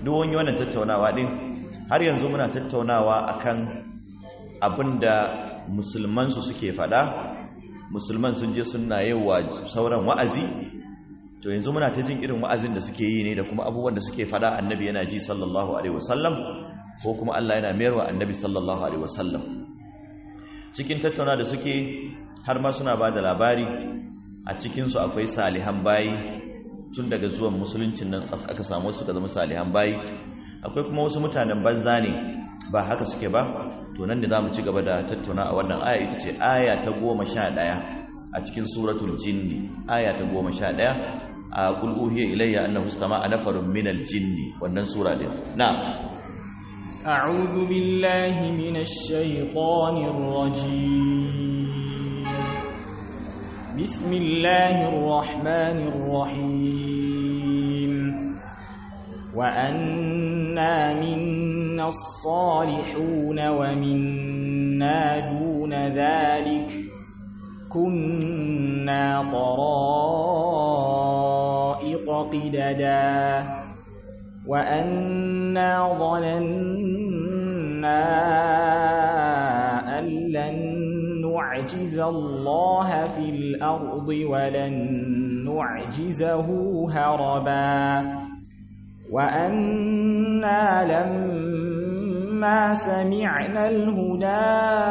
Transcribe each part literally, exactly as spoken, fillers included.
duk wani wannan tattaunawa din har yanzu muna tattaunawa akan abinda musulman su suke fada. Musulman sun je suna yawa sauran wa'azi, to yanzu muna ta jin irin wa'azin da suke yi ne da kuma abubuwan da suke fada annabi yana ji sallallahu alaihi wasallam, ko kuma Allah yana mayarwa annabi sallallahu alaihi wasallam. Cikin tattauna da suke har ma suna ba da labari a cikinsu akwai salihan bayi, tun daga zuwan musuluncin nan aka samu su ka zama salihan bayi. Akwai kuma wasu mutanen banza ne ba haka suke ba, to nan da za mu ci gaba da tattauna a wannan aya. Ita ce aya ta goma sha ɗaya a cikin suratul jinni, aya ta goma sha ɗaya a qul uhiya ilayya annahu istama'a nafarun minal jinni, wannan sura din. Na'am. أعوذ بالله من الشيطان الرجيم. بسم الله الرحمن الرحيم. وأنا منا الصالحون ومنا دون ذلك كنا طرائق قددا وأنا ظننا أن لن نعجز الله في الأرض ولن نعجزه هربا وأنا لما سمعنا الهدى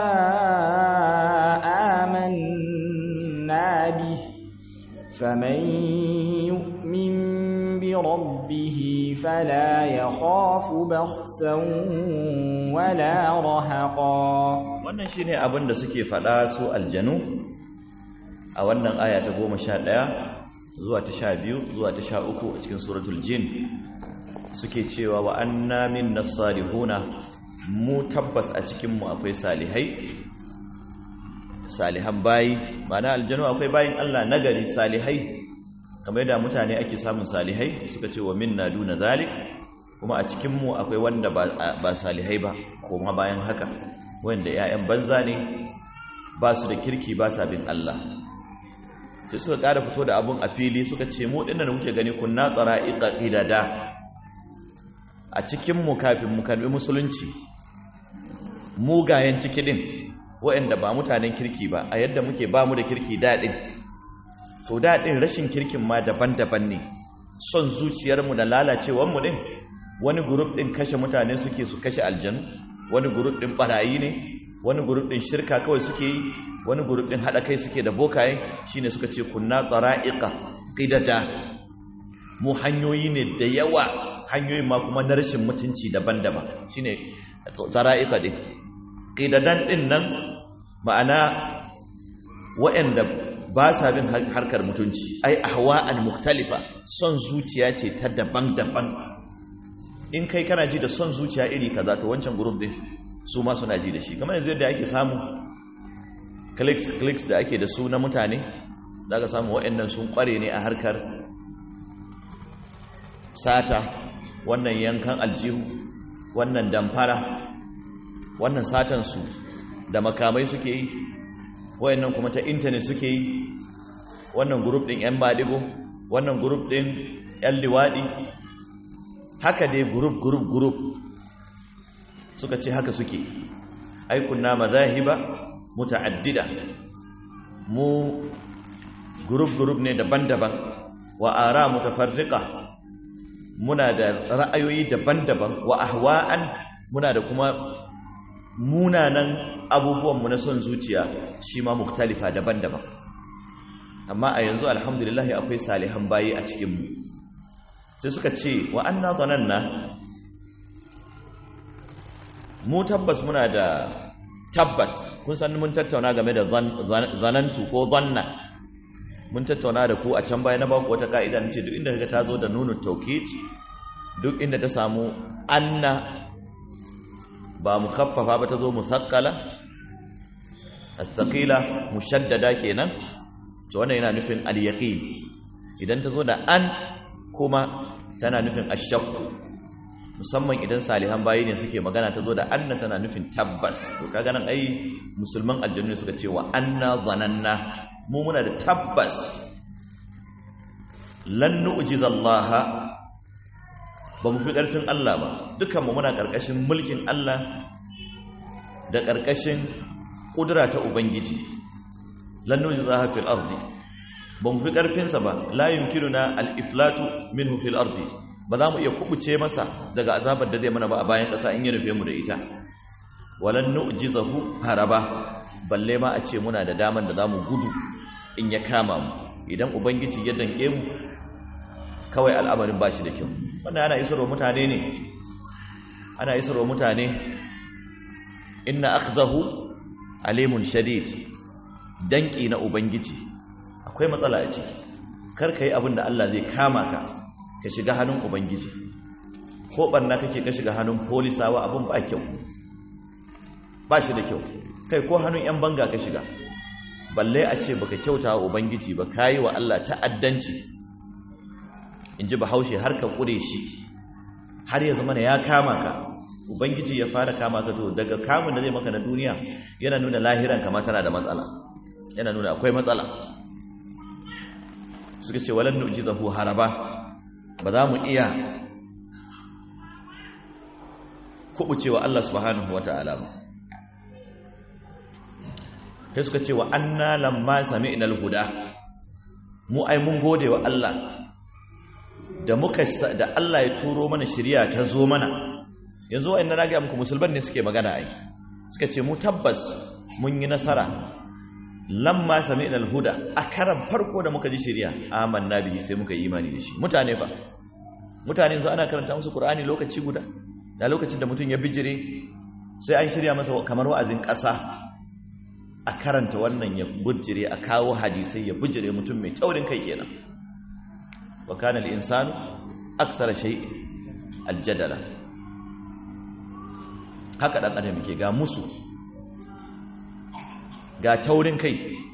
آمنا به فمن يؤمن بربه فلا يخاف بخسا ولا رهقا. Wannan shine abin da suke faɗa su aljanu a wannan aya ta goma sha ɗaya zuwa ta sha biyu zuwa ta sha uku a cikin suratul jin. Suke cewa wa anna minnas salihuna, mu tabbas a cikin mu akwai salihai, salihan bayi. Ma'ana aljanu akwai bayin Allah nagari salihai, kamar da mutane ake samun salihai. Suka ce wa minna duna zalik, kuma a cikin mu akwai wanda ba, ba salihai ba, kuma bayan haka wanda 'ya'yan banza ne, ba su da kirki, ba sa bin Allah. Sai suka ƙara fito da abun a fili, suka ce mu dinnan da muke gani kunna tsara'iqa qidada, a cikin mu kafin mu karbi musulunci mugayen ciki din waɗanda ba mutanen kirki ba, a yadda muke ba mu da kirki daɗin, to daɗin rashin kirkin ma daban-daban ne. Son zuciyarmu da lalacewarmu ɗin, wani gurup ɗin kashe mutane suke su kashe aljanu, wani gurup ɗin ɓarayi ne, wani gurup ɗin shirka kawai suke yi, wani gurup ɗin haɗa kai suke da bokaye. Shine suka ce kunna tsara'iqa qidada, mu hanyoyi ne da yawa, hanyoyin ma kuma na rashin mutunci daban-daban. Shine tsara'iqa ɗin. Qidadan ɗin nan ma'ana waɗanda ba sa bin harkar mutunci, ai ahwa'an mukhtalifa, son zuciya ce ta daban-daban. In kai kana ji da son zuciya iri kaza, to wancan group din su ma suna ji da shi. Kamar yanzu yadda ake samu clicks clicks da ake da su na mutane, zaka samu waɗannan sun kware ne a harkar sata, wannan yankan aljihu, wannan damfara, wannan satan su da makamai suke yi, wayannan kuma ta internet suke yi. Wannan group din yan madigo, wannan group din yan liwadi, haka dai group group group suka ce haka suke. Ai kunna mazahiba mutaaddida, mu group group ne daban-daban, wa ara mutafarriqa, muna da ra'ayoyi daban-daban, wa ahwa'an, muna da kuma munanan abubuwanmu na son zuciya shi ma mukhtalifa daban-daban. Amma a yanzu alhamdulillah akwai salihan bayi a cikinmu. Sai suka ce wa anna zananna, mu tabbas muna da tabbas. Kun san mun tattauna game da zanantu ko zanna, mun tattauna da ku a can baya na baku wata ka'ida, nace duk inda kaga ta zo da nunu tawkid, duk inda ta samu anna ba mukhaffafa ba, ta zo musaqqala, as-saqila mushaddada kenan, to wannan yana nufin al-yaqin. Idan ta zo da an kuma tana nufin ash-shakk, musamman idan salihan bayi ne suke magana, ta zo da anna tana nufin tabbas. To kaga nan ai musulman aljannu suka ce wa anna zananna, mu muna da tabbas lan nu'jiza Allah ba mu fi ƙarfin Allah ba, dukanmu muna ƙarƙashin mulkin Allah da ƙarƙashin ƙudura ta Ubangiji. Lan nujzaha fil ardi, ba mu fi ƙarfinsa ba, la yumkinuna al-iflatu minhu fil ardi, ba za mu iya kubuce masa daga azabar da zai mana ba a bayan ƙasa in ya nufe mu da ita. Walan nu'jizahu haraba, balle ma a ce muna da daman da za mu gudu in ya kama mu. Idan Ubangiji ya danke mu, kawai al'amarin ba shi da kyau. Wannan ana isarwa mutane ne, ana isarwa mutane, inna akhdahu alimun shadid, danki na Ubangiji akwai matsala a ciki. Kar ka yi abin da Allah zai kama ka ka shiga hannun Ubangiji, ko barna kake ka shiga hannun polisawa, abin ba kyau, ba shi da kyau. Kai ko hannun 'yan banga ka shiga, balle a ce baka kyauta wa Ubangiji ba, kayi wa Allah ta'addanci. In ji Bahaushe, har ka ƙure shi, har ya zama ya kama ka, Ubangiji ya fara kama ka, to daga kamun da zai maka na duniya yana nuna lahiran kama tana da matsala, yana nuna akwai matsala. Suka ce walan nu'jizahu haraba, ba za mu iya kubucewa Allah subhanahu wata'ala ba. Sai suka ce wa anna lamma sami'na al-huda, mu ai mun gode wa Allah da muka da Allah ya turo mana shari'a ta zo mana. Yanzu wa'annan na ga muku musulman ne suke magana ai, suka ce mu tabbas mun yi nasara lamma sami'na al-huda, a karan farko da muka ji shari'a amanna bihi, sai muka yi imani da shi. Mutane fa mutane yanzu ana karanta musu Qur'ani lokaci guda, da lokacin da mutum ya bijire sai an shirya masa kamar wa'azin ƙasa, a karanta wannan ya bujire, a kawo hadisai ya bujire, mutum mai taurin kai kenan. wa kana al-insanu akthara shay'in al-jadala. Haka dan adam yake, ga musu, ga taurin kai.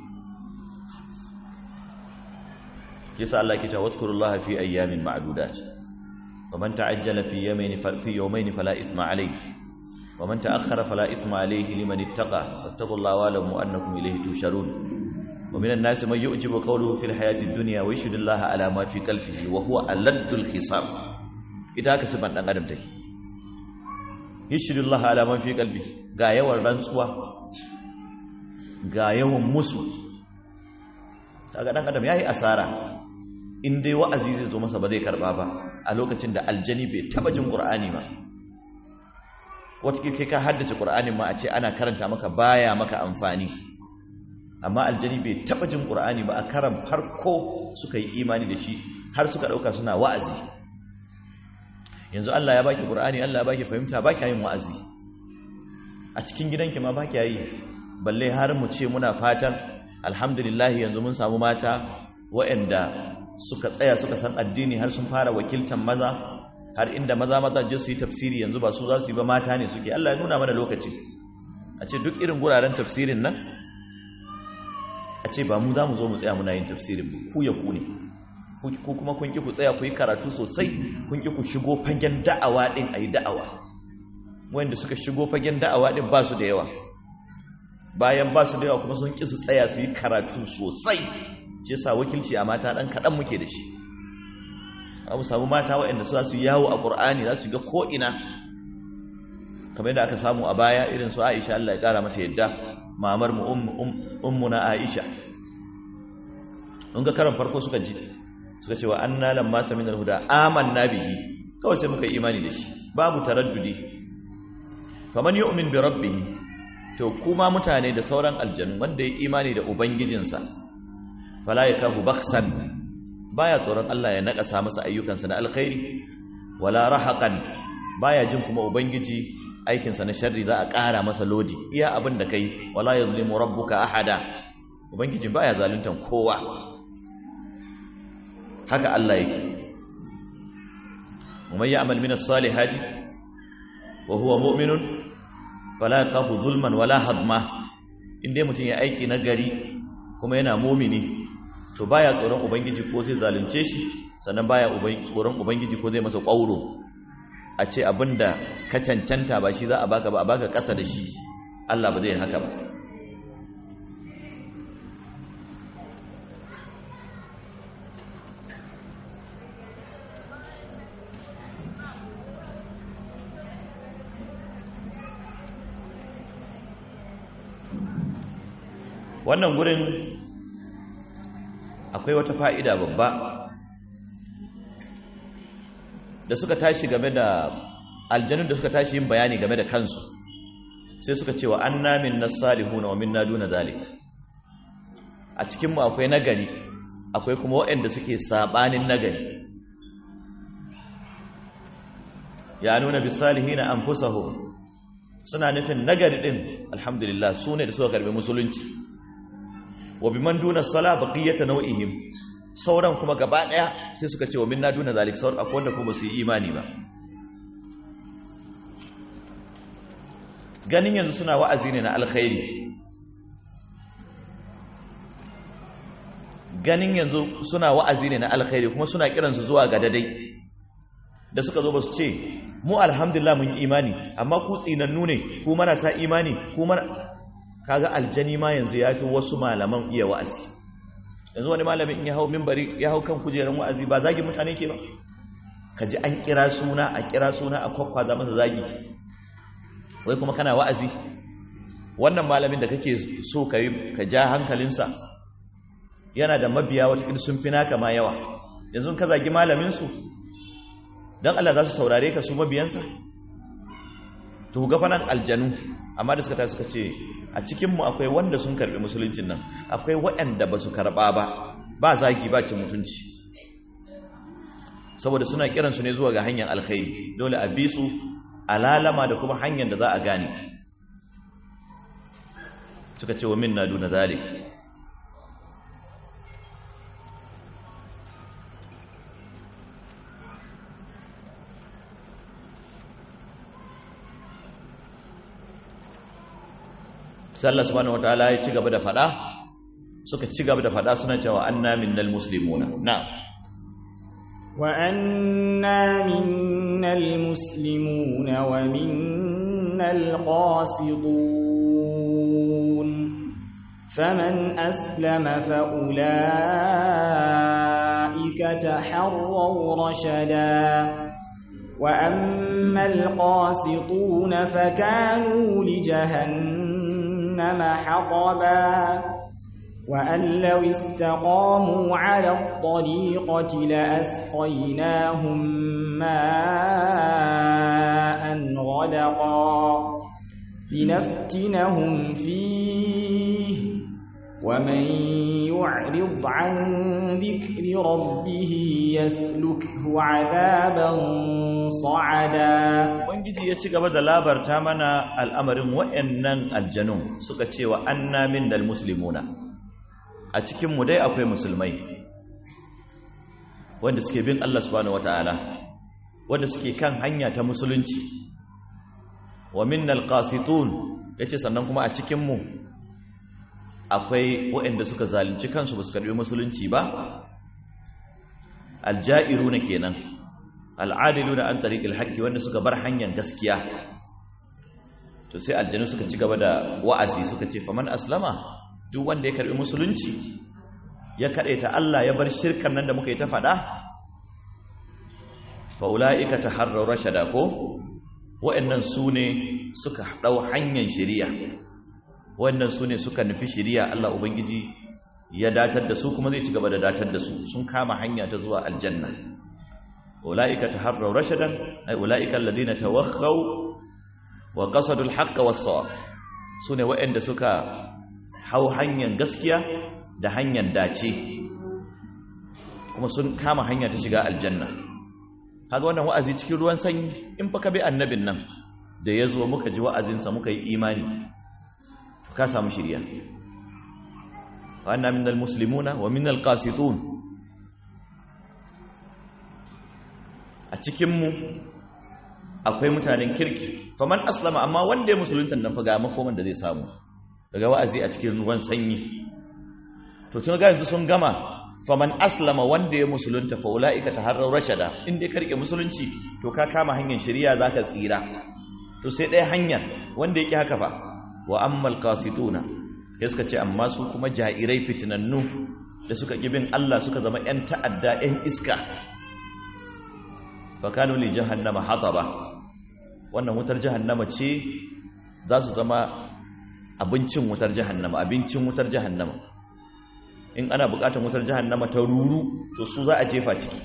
Yasa Allah ke ta wazkurullaha fi ayyamin ma'dudat, wa man ta'ajjala fi yawmayn fi yawmayn fala ithma alayhi wa man ta'akhkhara fala ithma alayhi liman ittaqa wattaqullaha wa lamu annakum ilayhi tusharun. wa minan nasi man yu'jibu qawluhu fil hayatid dunya wa yashhadu ala ma fi qalbihi wa huwa aladul hisab. Ita haka sifan dan adam take, yashhadu ala ma fi qalbihi, ga yawan rantsuwa, ga yawan musu. Kaga dan adam yayi asara in dai wa'azi zai zo masa ba zai karba ba, a lokacin da aljani bai taba jin Qur'ani ba. Wata kai ka haddace Qur'anin ma a ce ana karanta maka baya maka amfani, amma aljani bai taba jin Qur'ani ba, a karan farko suka yi imani da shi har suka dauka suna wa'azi. Yanzu Allah ya baki Qur'ani, Allah ya baki fahimta, baki yin wa'azi a cikin gidanki ma baki yi, balle har mu ce muna fatan alhamdulillah yanzu mun samu mata waɗanda suka tsaya suka san addini, har sun fara wakiltan maza, har inda maza maza je su yi tafsiri yanzu ba su za su yi ba, mata ne suke. Allah ya nuna mana lokaci a ce duk irin guraren tafsirin nan a ce ba mu za mu zo mu tsaya muna yin tafsirin ba, ku ya ku ne, ku kuma kun ki ku tsaya ku yi karatu sosai, kun ki ku shigo fagen da'awa din ayi da'awa. Wanda suka shigo fagen da'awa din ba su da yawa, bayan ba su da yawa kuma sun ki su tsaya su yi karatu sosai. Ce sa wakilci a mata dan kadan muke da shi. Abu samu mata waɗanda su za su yawo a Qur'ani, za su ga ko ina, kamar yadda aka samu a baya irin su Aisha, Allah ya kara mata yadda, mamar mu ummuna Aisha. Mun ga karan farko suka ji, suka ce wa anna lamma samina al-huda amanna bihi, kawai sai muka imani da shi, babu taraddudi. Faman yu'min bi rabbih, to kuma mutane da sauran aljanu, wanda ya imani da ubangijinsa, fala yakahu baksan, baya tsoron Allah ya nakasa masa ayyukansa na alkhairi, wala rahaqan, baya jin kuma ubangiji aikinsa na sharri za a ƙara masa lodi, iya abin da kai. Wala yuzlimu rabbuka ahada, ubangiji baya zaluntan kowa. Haka Allah yake. ومن يعمل من الصالحات وهو مؤمن فلا يخاف ظلما ولا هضما. Inde mutum ya aiki na gari kuma yana mumini, to baya tsoron ubangiji ko zai zalunce shi, sannan baya tsoron ubangiji ko zai masa ƙwauro, a ce abinda ka cancanta ba shi za a baka ba, a baka ƙasa da shi. Allah ba zai haka ba. wannan gurin akwai wata fa'ida babba da suka tashi game da aljanun da suka tashi yin bayani game da kansu sai suka ce wa anna minna salihuna wa minna duna zalik. A cikinmu akwai nagari akwai kuma waɗanda suke sabanin nagari. ya nuna bisalihina anfusahum, suna nufin nagari din alhamdulillah su ne da suka karbi musulunci. wa biman duna sala baqiyata nau'ihim, sauran kuma gaba daya sai suka ce wa minna duna zalik, sauran akwai wanda kuma su yi imani ba. ganin yanzu suna wa'azi ne na alkhairi, ganin yanzu suna wa'azi ne na alkhairi kuma suna kiransu zuwa ga dadai da suka zo ba su ce mu alhamdulillah mun yi imani amma ku tsinannu ne ku marasa imani ku mara kaga aljani ma yanzu ya fi wasu malaman iya wa'azi. yanzu wani malamin in ya hau minbari ya hau kan kujerar wa'azi ba zagi mutane ke ba, kaji an kira suna a kira suna a kwakwaza masa zagi, wai kuma kana wa'azi. wannan malamin da kake so ka yi ka ja hankalinsa yana da mabiya wata sun fi naka ma yawa, yanzu ka zagi malaminsu don Allah za su saurare ka su mabiyansa? to ga fanan aljanu. amma da suka ta suka ce a cikinmu akwai wanda sun karbi musuluncin nan, akwai waɗanda ba su karɓa ba, ba zagi ba cin mutunci, saboda suna kiransu ne zuwa ga hanyar alkhairi, dole a bi su alalama da kuma hanyar da za a gane. suka ce wa minna duna zalik. sai Allah subhanahu wataala ya ci gaba da fada, suka ci gaba da fada suna cewa anna minnal muslimuna. na'am wa anna minnal muslimuna wa minnal qasidun faman aslama fa ulaika taharraw rashada wa ammal qasituna fakanu li jahannam حطبا وأن لو استقاموا على الطريقة لأسقيناهم ماء غدقا لنفتنهم فيه ومن يعرض عن ذكر ربه يسلكه عذابا صعدا. ubangiji ya ci gaba da labarta mana al'amarin wayannan aljanun, suka ce wa anna minnal muslimuna, a cikin mu dai akwai musulmai wanda suke bin Allah subhanahu wataala, wanda suke kan hanya ta musulunci. wa minnal qasitun, yace sannan kuma a cikin mu akwai waɗanda suka zalunci kansu ba su karɓi musulunci ba, alja'iruna kenan, al'adiluna an tariqil haqqi, wanda suka bar hanyar gaskiya. to sai aljanu suka ci gaba da wa'azi suka ce faman aslama, duk wanda ya karɓi musulunci ya kadaita Allah ya bar shirkan nan da muka yi ta faɗa, fa ulaika taharraw rashada, ko waɗannan su ne suka ɗau hanyar shari'a, wannan su ne suka nufi shiriya. Allah Ubangiji ya datar da su kuma zai ci gaba da datar da su, sun kama hanya ta zuwa aljanna. ulaika taharraw rashadan ay ulaika alladhina tawakhaw wa qasadu alhaqqa was-sawab, sune waɗanda suka hau hanyar gaskiya da hanyar dace kuma sun kama hanya ta shiga aljanna. kaga wannan wa'azi cikin ruwan sanyi, in fa ka bi annabin nan da yazo muka ji wa'azinsa muka yi imani, ka samu shiriya. wa anna minal muslimuna wa minal qasitun, a cikin mu akwai mutanen kirki. faman aslama, amma wanda ya musulunta nan fa ga makoman da zai samu daga wa'azi a cikin ruwan sanyi. to tun ga yanzu sun gama, faman aslama, wanda ya musulunta fa ulaika taharraw rashada, inda ka rike musulunci to ka kama hanyar shiriya zaka tsira. to sai ɗaya hanya wanda yake haka fa wa ammal qasituna, ya suka ce amma su kuma jairai fitinannu da suka kibin Allah suka zama ƴan ta'adda ƴan iska, fa kanu li jahannama hataba, wannan wutar jahannama ce za su zama abincin wutar jahannama abincin wutar jahannama in ana bukatar wutar jahannama ta ruru to su za a jefa ciki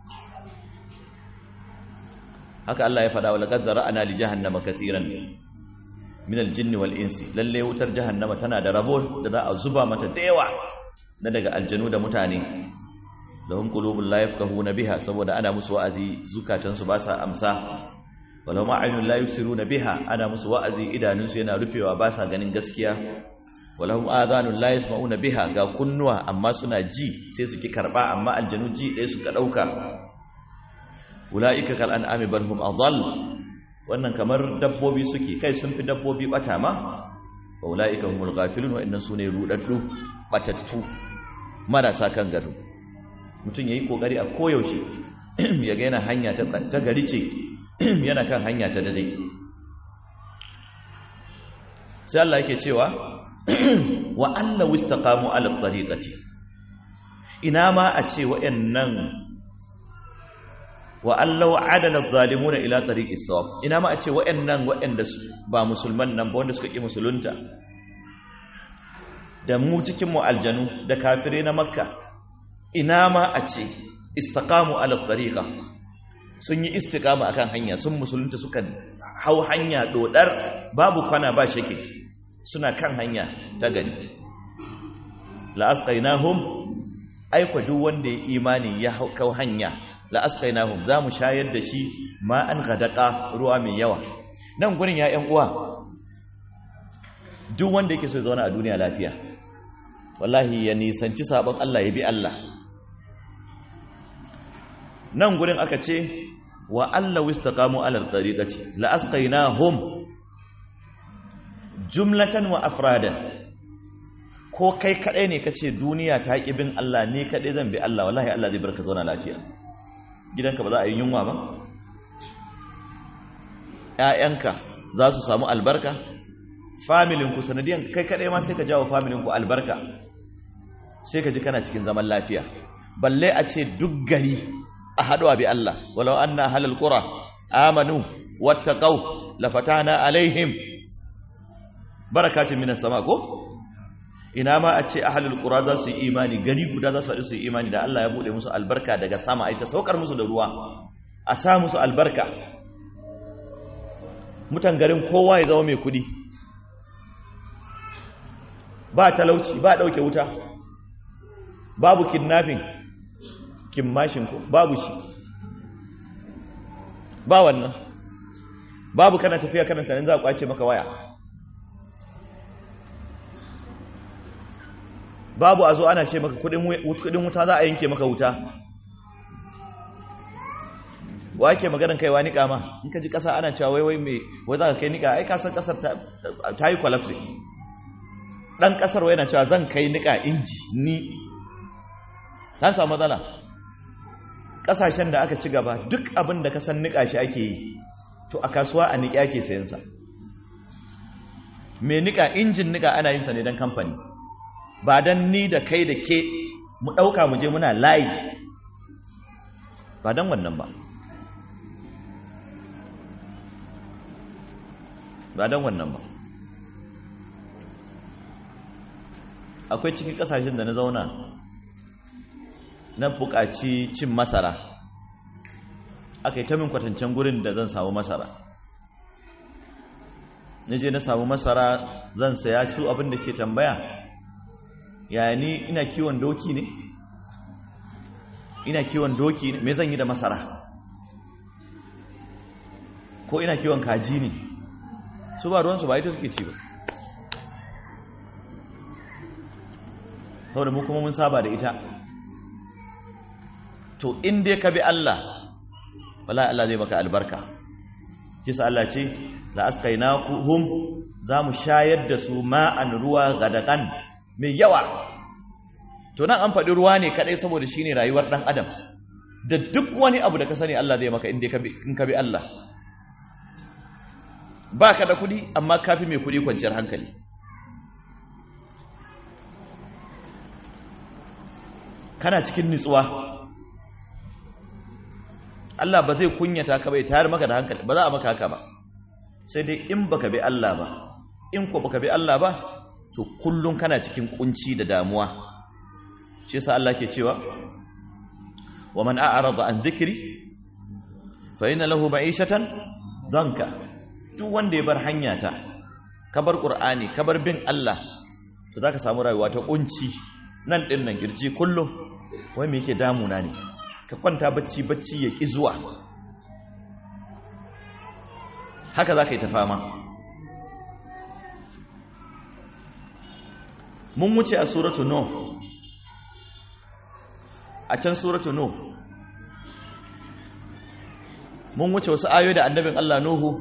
haka Allah ya faɗa wa laqad zara'ana li jahannama kaseeran min al-jinni wal insi lalle wutar jahannama tana da rabo da za a zuba mata da yawa na daga aljanu da mutane lahum qulubun la yafqahuna biha saboda ana musu wa'azi zukatansu ba sa amsa walahum a'yunun la yusiruna biha ana musu wa'azi idanunsu yana rufewa ba sa ganin gaskiya walahum adhanun la yasma'una biha ga kunnuwa amma suna ji sai su ki karba amma aljanu ji ɗaya suka dauka ulaika kal an'ami bal hum adall wannan kamar dabbobi suke kai sun fi dabbobi bata ma wa ulaika humul ghafilun wa innan sune rudaddu batattu marasa kan gado mutum yayi kokari a koyaushe ya ga yana hanya ta ta gari ce yana kan hanya ta dade sai Allah yake cewa wa alla wastaqamu ala tariqati ina ma a ce wayannan wa allahu adala zalimuna ila tariqis sawab ina ma a ce wayannan wayanda ba musulman nan ba wanda suka ki musulunta da mu cikin mu aljanu da kafirai na makka ina ma a ce istaqamu ala tariqa sun yi istiqama akan hanya sun musulunta suka hau hanya dodar babu kwana ba shake suna kan hanya ta gani la asqainahum aiko duk wanda ya imani ya hau hanya la asqainahum zamu shayar da shi ma an gadaka ruwa mai yawa nan gurin ya ƴan uwa duk wanda yake so ya zauna a duniya lafiya wallahi ya nisanci sabon Allah ya bi Allah nan gurin aka ce wa alla wastaqamu ala tariqati la asqainahum jumlatan wa afradan ko kai kadai ne kace duniya ta ki bin Allah ne kadai zan bi Allah wallahi Allah zai barka zauna lafiya gidanka ba za a yi yunwa ba ƴaƴanka za su samu albarka familin ku sanadiyan kai kadai ma sai ka jawo familin ku albarka sai ka ji kana cikin zaman lafiya balle a ce duk gari a haɗuwa bi Allah walau anna halal qura amanu wattaqau lafatana alaihim barakatun minas sama ko ina ma a ce ahlul qura za su yi imani gari guda za su haɗu su yi imani da Allah ya bude musu albarka daga sama ai ta saukar musu da ruwa a sa musu albarka mutan garin kowa ya zama mai kudi ba talauci ba dauke wuta babu kidnapping kimmashin ko babu shi ba wannan babu kana tafiya kana tunanin za a kwace maka waya babu a zo ana ce maka kudin wuta za a yanke maka wuta wa ake maganar kaiwa niƙa ma in ka ji ƙasa ana cewa wai wai mai wai za ka kai niƙa ai kasar ƙasar ta yi kwalapsi ɗan ƙasar wai yana cewa zan kai niƙa inji ni ta samu matsala ƙasashen da aka ci gaba duk abin da ka san niƙa shi ake yi to a kasuwa a niƙa ake sayansa mai niƙa injin niƙa ana yin sa ne don kamfani ba don ni da kai da ke mu ɗauka mu je muna layi ba don wannan ba ba don wannan ba akwai cikin ƙasashen da na zauna na buƙaci cin masara aka yi ta min kwatancen gurin da zan samu masara na je na samu masara zan saya su abin da ke tambaya ya ni ina kiwon doki ne ina kiwon doki ne me zan yi da masara ko ina kiwon kaji ne su ba ruwansu ba ita suke ci ba saboda mu kuma mun saba da ita to in dai ka bi Allah wallahi Allah zai maka albarka kisa Allah ce la askainakum zamu shayar da su ma'an ruwa gadakan mai yawa to nan an faɗi ruwa ne kadai saboda shine rayuwar dan adam da duk wani abu da ka sani Allah zai maka in dai ka bi in ka bi Allah baka da kudi amma kafi mai kudi kwanciyar hankali kana cikin nutsuwa Allah ba zai kunyata ka bai tayar maka da hankali ba za a maka haka ba sai dai in baka bi Allah ba in ko baka bi Allah ba to kullun kana cikin kunci da damuwa shi yasa Allah ke cewa wa man a'rada an dhikri fa inna lahu ma'ishatan danka duk wanda ya bar hanyata ka bar qur'ani ka bar bin Allah to zaka samu rayuwa ta kunci nan din nan girji kullum wai me yake damuna ne ka kwanta bacci bacci ya ki zuwa haka zaka yi ta fama mun wuce a suratu nuh a can suratu nuh mun wuce wasu ayoyi da annabin Allah Nuhu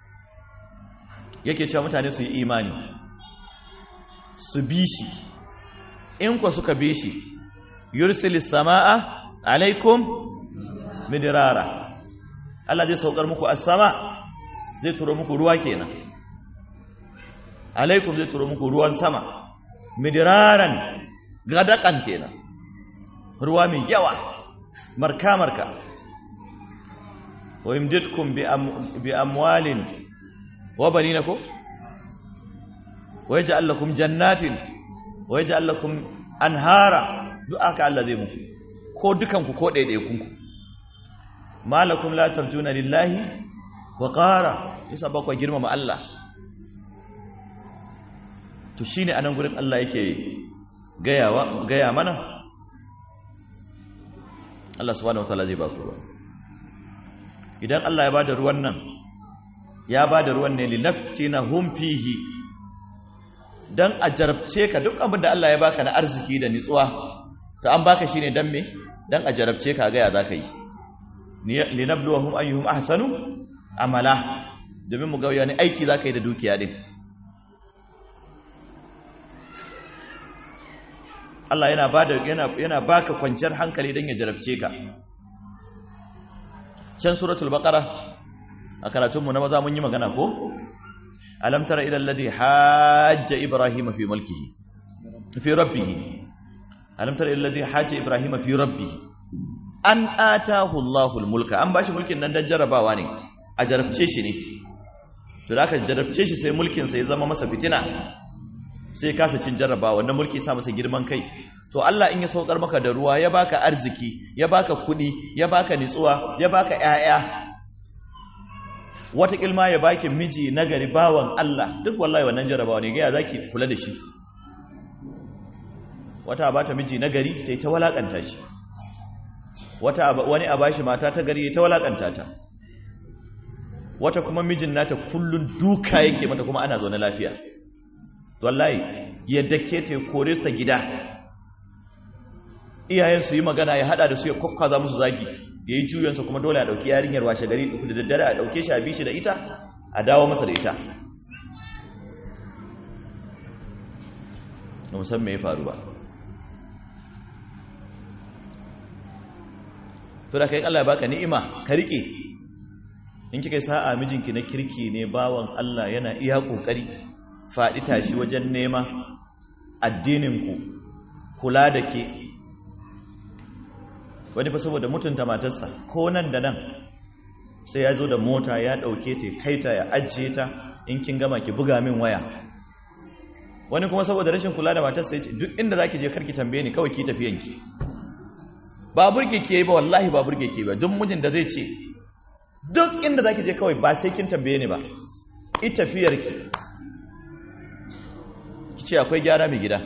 yake cewa mutane su yi imani su bi shi in ku suka bi shi yursilis samaa alaikum midrara Allah zai saukar muku as-sama zai turo muku ruwa kenan alaikum zai turo muku ruwan sama midiraran gadakan kenan ruwa mai yawa marka marka wa yumditkum bi bi amwalin wa banina ko wa yaj'al lakum jannatin wa yaj'al lakum anhara du'aka Allah zai muku ko dukan ku ko daidaikun ku malakum la tarjuna lillahi wa qara yasa ba ku girmama Allah to shine anan gurin Allah yake gayawa gaya mana Allah subhanahu wataala zai ba ku ruwa idan Allah ya bada ruwan nan ya bada ruwan ne linaftinahum fihi dan a jarabce ka duk abin da Allah ya baka na arziki da nitsuwa to an baka shine dan me dan a jarabce ka ga ya zaka yi linabluwahum ayyuhum ahsanu amala domin mu ga yani aiki zaka yi da dukiya din Allah yana bada yana yana baka kwanciyar hankali dan ya jarabce ka can suratul baqara a karatun mu na maza mun yi magana ko alam tara ila alladhi hajja ibrahima fi mulkihi fi rabbih alam tara ila alladhi hajja ibrahima fi rabbih an atahu Allahul mulka an bashi mulkin nan dan jarabawa ne a jarabce shi ne to da aka jarabce shi sai mulkin sa ya zama masa fitina sai kasa cin jarabawa wannan mulki sa masa girman kai to Allah in ya saukar maka da ruwa ya baka arziki ya baka kudi ya baka nitsuwa ya baka ƴaƴa wata kilma ya baki miji nagari bawan Allah duk wallahi wannan jarabawa ne ga ya zaki kula da shi wata bata miji nagari tai ta walakanta shi wata wani a bashi mata ta gari ta walakanta ta wata kuma mijin nata kullun duka yake mata kuma ana zaune lafiya wallahi yadda ke ta kore ta gida iyayen su yi magana ya hada da su ya kokkaza musu zagi yayi juyansa kuma dole a dauki yarinyar washe gari da daddare a dauke shi a bishi da ita a dawo masa da ita ba san me ya faru ba to da kai Allah ya baka ni'ima ka rike in kika sa'a mijinki na kirki ne bawan Allah yana iya kokari faɗi tashi wajen nema addininku kula da ke wani fa saboda mutunta matarsa ko nan da nan sai ya zo da mota ya ɗauke ta kai ta ya ajiye ta in kin gama ki buga min waya wani kuma saboda rashin kula da matarsa ya ce duk inda za ki je karki tambaye ni kawai ki tafiyanki ba burge ke ba wallahi ba burge ke ba duk mijin da zai ce duk inda za ki je kawai ba sai kin tambaye ni ba ita tafiyarki ce akwai gyara mai gida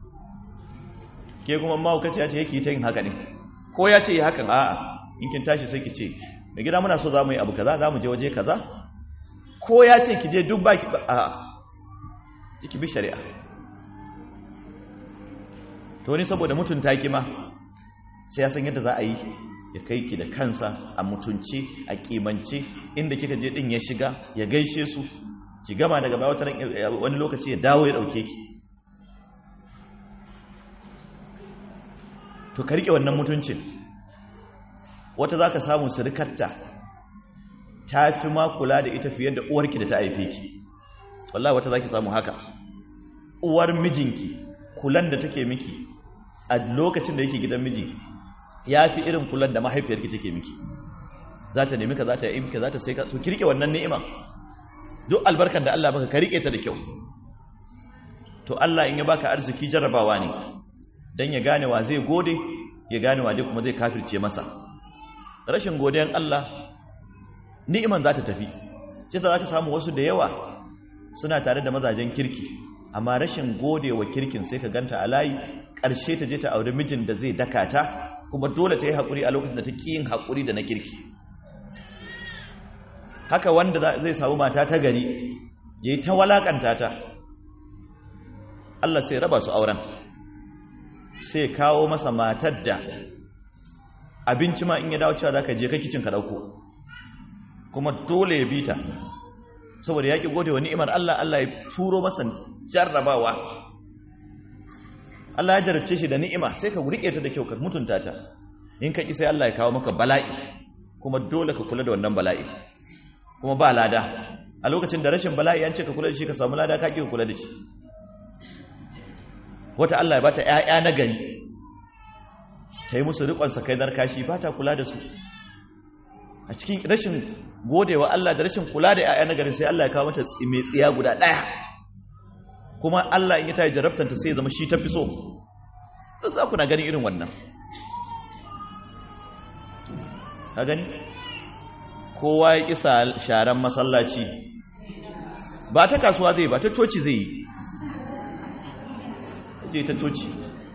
ke kuma mahaukaci ya ce yake ta yin haka ne ko ya ce yi hakan a'a in kin tashi sai ki ce mai gida muna so za mu yi abu kaza za mu je waje kaza ko ya ce ki je duk baki a'a ki bi shari'a to ni saboda mutunta ki ma sai ya san yadda za a yi ya kai ki da kansa a mutunci a kimance inda kika je din ya shiga ya gaishe su ki gama daga baya wani lokaci ya dawo ya dauke ki to ka rike wannan mutuncin wata zaka samu sirkarta ta fi ma kula da ita fiye da uwarki da ta haife ki wallahi wata zaki samu haka uwar mijinki kulan da take miki a lokacin da yake gidan miji ya fi irin kulan da mahaifiyarki take miki za ta nemi ka za ta yi miki za ta sai ka so ki rike wannan ni'ima duk albarkar da Allah baka ka rike ta da kyau. To Allah in ya baka arziki jarrabawa ne dan ya gane wa zai gode, ya gane wa dai kuma zai kafirce masa. Rashin godiyan Allah ni'iman za ta tafi. Sai za ka samu wasu da yawa suna tare da mazajen kirki, amma rashin godewa kirkin sai ka ganta a layi, ƙarshe ta je ta auri mijin da zai daka ta, kuma dole ta yi haƙuri a lokacin da ta ƙi yin haƙuri da na kirki. Haka wanda zai samu mata ta gari ya yi ta walakanta ta, Allah sai raba su auren, sai kawo masa matar da abinci ma in ya dawo cewa za ka je ka kicin ka ɗauko, kuma dole ya bi ta saboda ya ƙi gode wa ni'imar Allah. Allah ya turo masa jarrabawa, Allah ya jarabce shi da ni'ima, sai ka riƙe ta da kyau ka mutunta ta. In ka ƙi sai Allah ya kawo maka bala'i, kuma dole ka kula da wannan bala'i, kuma ba lada. A lokacin da rashin bala'i an ce ka kula da shi ka samu lada, ka ƙi ka kula da shi. Wata Allah ya bata ƴaƴa na gari, ta yi musu riƙon sa kai zarkashi, ba ta kula da su. A cikin rashin godewa Allah da rashin kula da ƴaƴa na gari sai Allah ya kawo mata mai tsiya guda ɗaya, kuma Allah in ya tayi jarabtanta sai ya zama shi ta fi so. Za ku na gani irin wannan, ka gani kowa ya kisa sharan masallaci, ba ta kasuwa zai ba ta coci zai yi, je ta coci.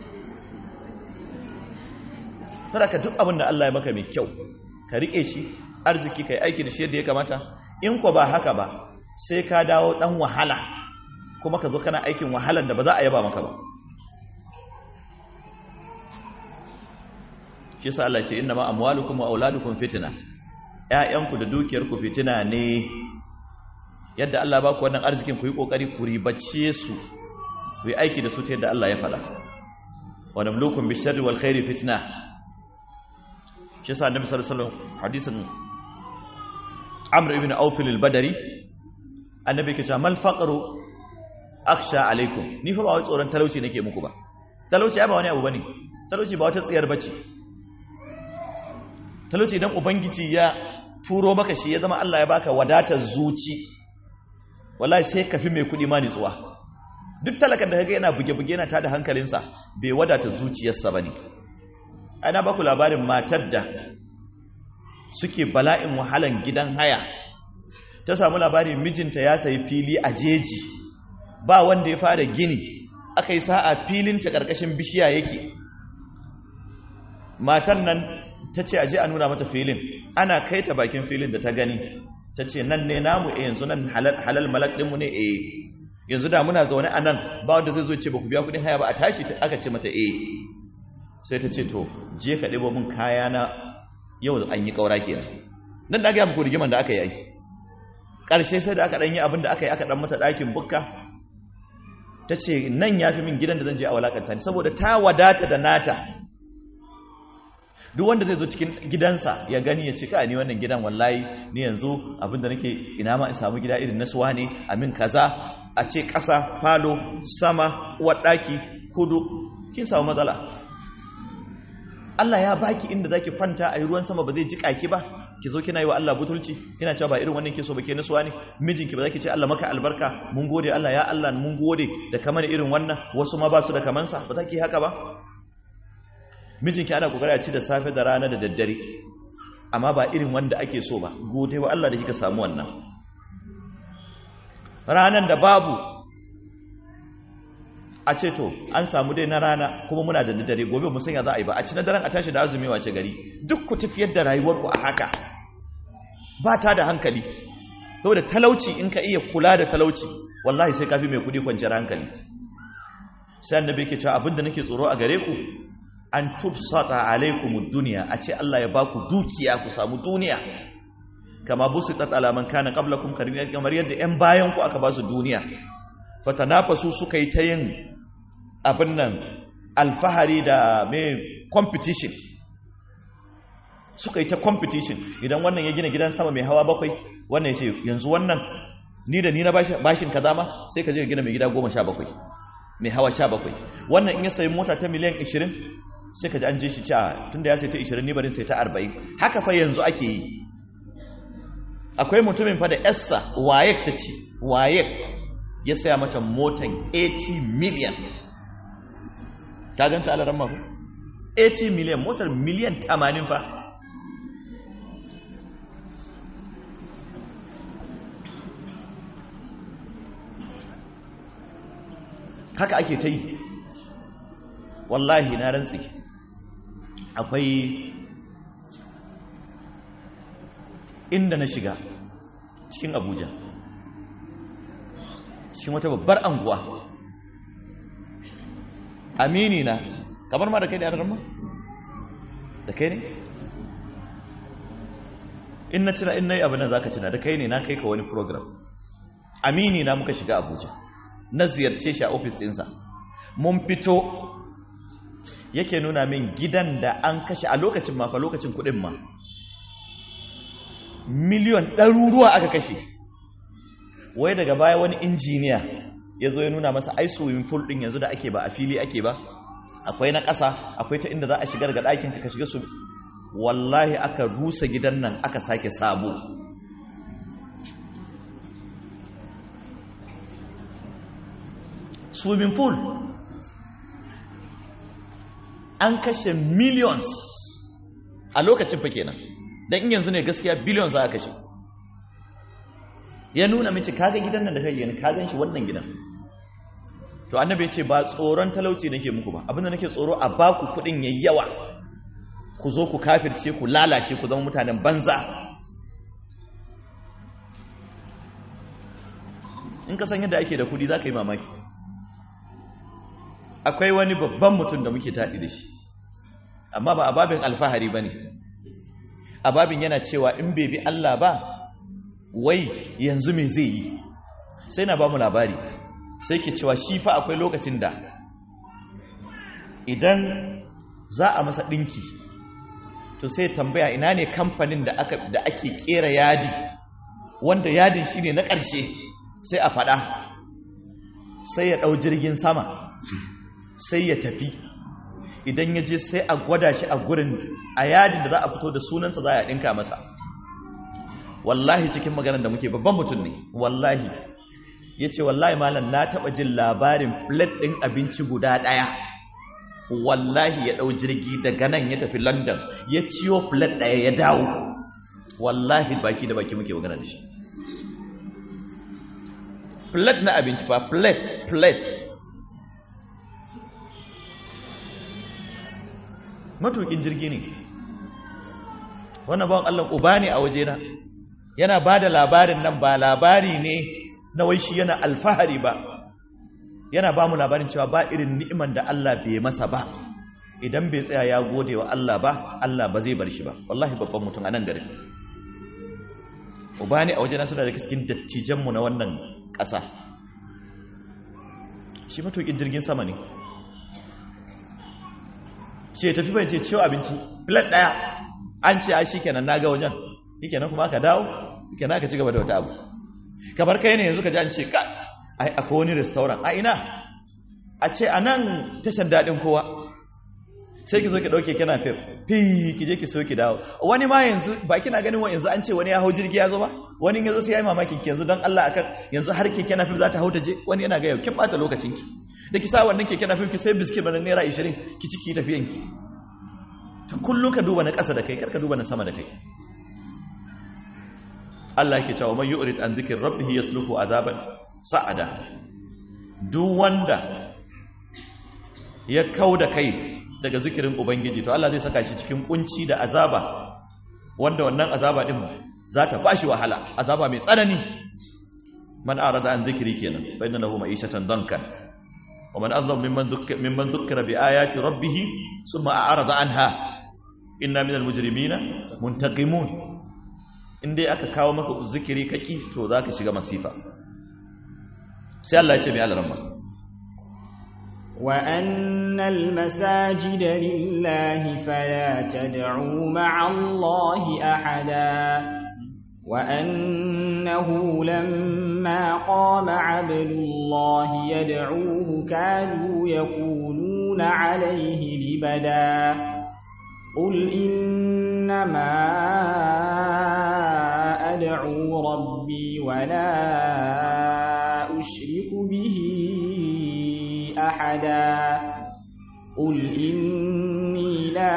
Sadaka duk abin da Allah ya maka mai kyau ka rike shi, arziki kai aiki da shi yadda ya kamata. In ko ba haka ba sai ka dawo dan wahala, kuma ka zo kana aikin wahalar da ba za a yaba maka ba. Shi yasa Allah ya ce inna ma amwalukum wa auladukum fitna, ƴaƴanku da dukiyarku fitina ne. Yadda Allah ba ku wannan arzikin ku yi kokari ku ribace su, ku yi aiki da su ta yadda Allah ya faɗa. Wa nabluukum bisharri wal khairi fitna. Shi yasa Annabi sallallahu alaihi wasallam hadisin Amr ibn Auf al-Badri, Annabi ke cewa mal faqru aksha alaikum, ni fa ba wai tsoron talauci nake muku ba. Talauci ba wani abu bane, talauci ba wata tsiyar bace. Talauci idan ubangiji ya turo maka shi ya zama Allah ya baka wadatar zuci, wallahi sai ka fi mai kudi ma nitsuwa. Duk talakan da kaga yana buge-buge yana tada hankalinsa bai wadata zuciyarsa bane. Ana baku labarin matar da suke bala'in wahalan gidan haya, ta samu labarin mijinta ya sayi fili a jeji, ba wanda ya fara gini, aka yi sa'a filinta ƙarƙashin bishiya yake. Matan nan ta ce aje a nuna mata filin, ana kai ta bakin filin da ta gani, ta ce nan ne namu, e yanzu nan halal malak ɗinmu ne, e yanzu da muna zaune a nan ba wanda zai zo ce ba ku biya kuɗin haya ba, a tashi aka ce mata e. Sai ta ce to je ka ɗebo min kaya na yau an yi ƙaura kenan. Nan da ga muku rigiman da aka yi, ƙarshe sai da aka ɗan yi abin da aka yi, aka ɗan mata ɗakin bukka. Ta ce nan ya fi min gidan da zan je a walakanta ni, saboda ta wadata da nata. Duk wanda zai zo cikin gidansa ya gani ya ce ka ni wannan gidan wallahi ni yanzu abin da nake ina ma in samu gida irin na suwa ne, amin kaza, a ce ƙasa, falo, sama, uwar ɗaki, kudu, kin samu matsala. Allah ya baki inda zaki kwanta a yi ruwan sama ba zai jika ki ba, ki zo kina yi wa Allah butulci, kina cewa ba irin wannan ke so ba, ke nasuwa ne. Mijinki ba zaki ce Allah maka albarka, mun gode Allah, ya Allah mun gode da kamar irin wannan, wasu ma ba su da kamansa, ba zaki haka ba. Mijinki ana kokari a ci da safe da rana da daddare, amma ba irin wanda ake so ba. Gode wa Allah da kika samu wannan. Ranan da babu a ce to an samu dai na rana kuma muna da dare, gobe mu sanya za a yi ba, a ci na daren a tashi da azumi wace gari. Duk ku tafiyar da rayuwarku a haka, ba ta da hankali. Saboda talauci, in ka iya kula da talauci wallahi sai kafi mai kudi kwanciyar hankali. Sai annabi yake cewa abinda nake tsoro a gare ku an tubsata alaikumud dunya, a ce Allah ya baku dukiya ku samu duniya, kama busitat ala man kana qablakum, kamar yadda ƴan bayan ku aka ba su duniya. Fatanafasu suka yi ta yin abin nan alfahari da mai competition, suka yi ta competition. Idan wannan ya gina gidan sama mai hawa bakwai, wannan ya ce yanzu wannan ni da ni na bashin kaza ma, sai ka je gina mai gida goma sha bakwai mai hawa sha bakwai. Wannan in ya sayi mota ta miliyan ishirin, sai ka ji an je shi cewa tunda ya sai ta ishirin ni barin sai ta arba'in. Haka fa yanzu ake yi. akwai mutumin fa da yarsa wayek ta ci wayek ya saya mata motan eighty million ka ganta alaran ma eighty million motar miliyan tamanin fa haka ake ta yi wallahi na rantsi akwai inda na shiga cikin Abuja cikin wata babbar anguwa amini na kamar ma da kai da yaran ma da kai ne in na tuna in nayi abin da zaka tuna da kai ne na kai ka wani program amini na muka shiga Abuja na ziyarce shi a office ɗinsa mun fito yake nuna min gidan da an kashe a lokacin ma fa lokacin kuɗin ma miliyon ɗaruruwa aka kashe wai daga baya wani injiniya ya zo ya nuna masa ai swimming pool ɗin yanzu da ake ba a fili ake ba akwai na ƙasa akwai ta inda za a shigar ga ɗakin ka shiga su wallahi aka rusa gidan nan aka sake sabo swimming pool an kashe millions a lokacin fa kenan dan in yanzu ne gaskiya billions za a kashe ya nuna mace kaga gidan nan da kai yana ka ganshi wannan gidan to annabi ya ce ba tsoron talauci nake muku ba abinda nake tsoro a baku kudin yayi yawa ku zo ku kafirce ku lalace ku zama mutanen banza in ka san yadda ake da kudi zaka yi mamaki akwai wani babban mutum da muke taɗi da shi amma ba a babin alfahari ba ne a babin yana cewa in bai bi Allah ba wai yanzu me zai yi sai na ba mu labari sai ke cewa shi fa akwai lokacin da idan za a masa ɗinki to sai tambaya ina ne kamfanin da ake ƙera yadi wanda yadin shi ne na ƙarshe sai a faɗa sai ya ɗau jirgin sama sai ya tafi idan ya je sai a gwada shi a gurin a yadin da za a fito da sunansa za a ɗinka masa wallahi cikin maganar da muke babban mutum ne wallahi ya ce wallahi malam na taɓa jin labarin plate ɗin abinci guda ɗaya wallahi ya ɗau jirgi daga nan ya tafi london ya ciyo plate ɗaya ya dawo wallahi baki da baki muke magana da shi plate na abinci fa plate plate matukin jirgi ne wannan bawan Allah uba ne a wajena yana ba da labarin nan ba labari ne na wai shi yana alfahari ba yana ba mu labarin cewa ba irin ni'iman da Allah bai masa ba idan bai tsaya ya gode wa Allah ba Allah ba zai bar shi ba wallahi babban mutum a nan garin uba ne a wajena suna da cikin dattijanmu na wannan ƙasa shi matukin jirgin sama ne ce tafi bai ce ciwo abinci plate daya an ce ai shikenan naga wajen shikenan kuma aka dawo shikenan aka ci gaba da wata abu kamar kai ne yanzu ka ji an ce ka ai akwai wani restaurant a ina a ce anan tashan dadin kowa sai ki zo ki dauke kina fef fi ki je ki so ki dawo wani ma yanzu ba kina ganin wa yanzu an ce wani ya hau jirgi ya zo ba wani yanzu sai yayi mamakin ki yanzu dan Allah akan yanzu har ke kina fef za ta hauta je wani yana ga yau kin bata lokacin ki da ki sa wannan keke na ki sai biskit bana naira ashirin ki ciki tafiyanki ta kullum ka duba na ƙasa da kai karka duba na sama da kai Allah yake cewa man yu'rid an zikir rabbih yasluku azaban sa'ada duk wanda ya kauda kai daga zikirin ubangiji to Allah zai saka shi cikin kunci da azaba wanda wannan azaba din za ta bashi wahala azaba mai tsanani man arada an zikiri kenan fa inna lahu ma'ishatan dankan ومن أظلم ممن ذكر ممن ذكر بآيات ربه ثم أعرض عنها إنا من المجرمين منتقمون in dai aka kawo maka zikiri kaki to zaka shiga masifa sai Allah ya ce mai alaramma wa annal masajida lillahi fala tad'u ma'a Allahi ahada وأنه لما قام عبد الله يدعوه كانوا يكونون عليه لبدا قل إنما أدعو ربي ولا أشرك به أحدا قل إني لا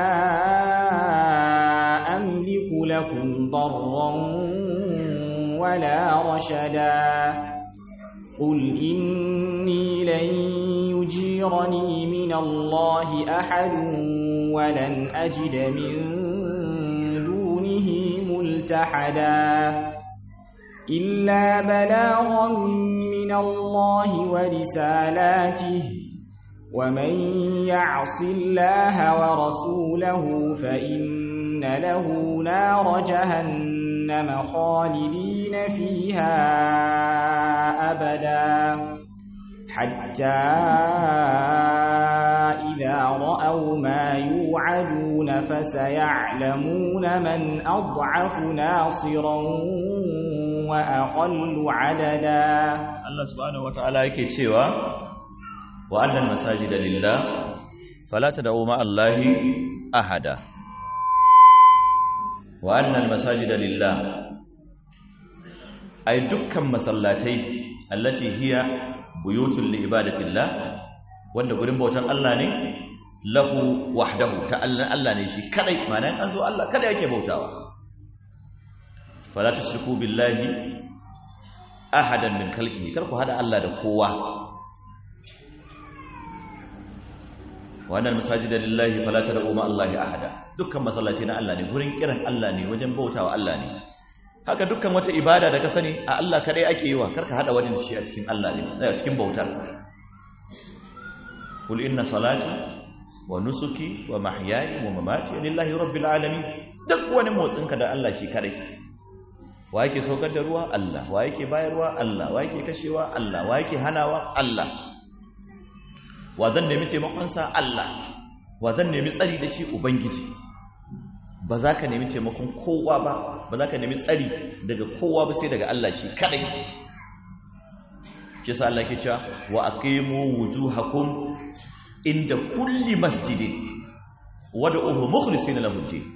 أملك لكم ضرا ولا رشدا قل إني لن يجيرني من الله أحد ولن أجد من دونه ملتحدا إلا بلاغا من الله ورسالاته ومن يعص الله ورسوله فإن له نار جهنم خالدين فيها أبدا حتى إذا رأوا ما يوعدون فسيعلمون من أضعف ناصرا وأقل عددا. الله سبحانه وتعالى yake cewa wa annal masajida lillah fala tad'u ma allahi ahada wa annal masajida lillah ay dukkan masallatai allati hiya buyutul li ibadatillah wanda gurin bautan Allah ne lahu wahdahu ta Allah Allah ne shi kadai ma'ana an zo Allah kada yake bautawa fala tushriku billahi ahadan min khalqihi kar ku hada Allah da kowa wannan masajida lillahi fala tad'u ma allahi ahada dukkan masallaci na Allah ne gurin kiran Allah ne wajen bautawa Allah ne haka dukkan wata ibada da ka sani a Allah kadai ake yi wa karka hada wani da shi a cikin Allah ne a cikin bautar kul inna salati wa nusuki wa mahyaya wa mamati lillahi rabbil alamin duk wani motsinka da Allah shi kadai wa yake saukar da ruwa Allah wa yake bayarwa Allah wa yake kashewa Allah wa yake hanawa Allah wa zan nemi taimakonsa Allah wa zan nemi tsari da shi ubangiji ba za ka nemi taimakon kowa ba ba za ka nemi tsari daga kowa ba sai daga Allah shi kadai shi sa Allah ke cewa wa aqimu wujuhakum inda kulli masjidin wad'uhu mukhlisina lahu din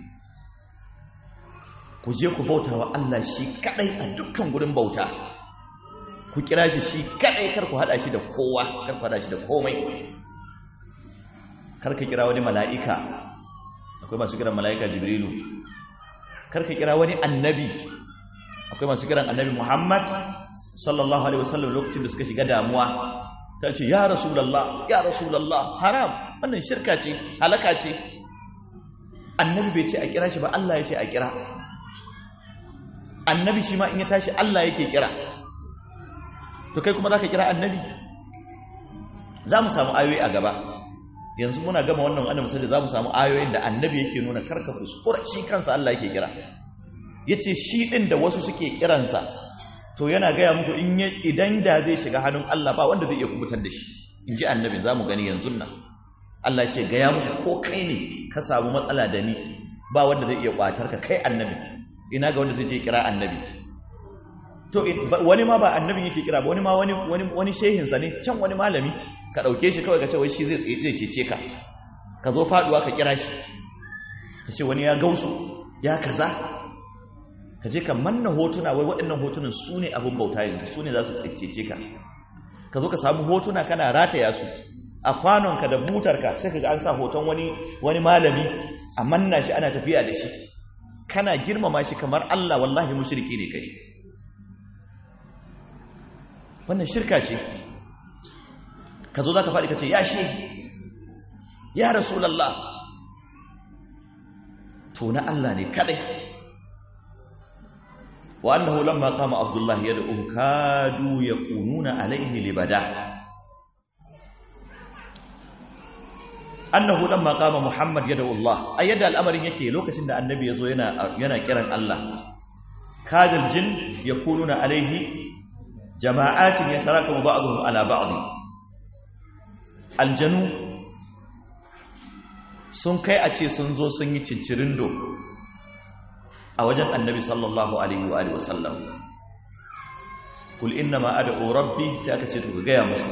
ku je ku bauta wa Allah shi kadai a dukkan gurin bauta ku kira shi shi kadai kar ku hada shi da kowa kar ku hada shi da komai kar ka kira wani mala'ika akwai masu kiran mala'ika jibrilu kar ka kira wani annabi akwai masu kiran annabi Muhammad sallallahu alaihi wasallam lokacin da suka shiga damuwa ta ce ya rasulullah ya rasulullah haram wannan shirka ce halaka ce annabi bai ce a kira shi ba Allah ya ce a kira annabi shi ma in ya tashi Allah yake kira to kai kuma za ka kira annabi za mu samu ayoyi a gaba yanzu muna gama wannan annabi sai za mu samu ayoyin da annabi yake nuna karka kuskura shi kansa Allah yake kira yace shi din da wasu suke kiransa to yana gaya muku in idan da zai shiga hannun Allah ba wanda zai iya kubutar da shi inji annabi za mu gani yanzu nan Allah ya ce gaya musu ko kai ne ka samu matsala da ni ba wanda zai iya kwatar ka kai annabi ina ga wanda zai je kira annabi to wani ma ba annabin yake kira ba wani ma wani wani wani shehin sa ne can wani malami ka dauke shi kawai ka ce wai shi zai zai cece ka ka zo faduwa ka kira shi ka ce wani ya gausu ya kaza ka je ka manna hotuna wai waɗannan hotunan su ne abin bauta yanzu su ne za su cece ka ka zo ka samu hotuna kana rataya su a kwanonka da butarka sai ka ga an sa hoton wani wani malami a manna shi ana tafiya da shi kana girmama shi kamar Allah wallahi mushriki ne kai wannan shirka ce ka zo za ka faɗi ka ce ya shi ya rasulallah to na Allah ne kadai wa annahu lamma qama abdullahi yad'uhu kadu yakununa alayhi libada annahu lamma qama muhammad yad'u Allah ayyada al'amarin yake lokacin da annabi yazo yana yana kiran Allah kadal jin yakununa alayhi jama'atin yatarakamu ba'dhum ala ba'd aljanu sun kai a ce sun zo sun yi cincirindo a wajen annabi sallallahu alaihi wa alihi wasallam kul inna ma ad'u rabbi sai aka ce to ga gaya musu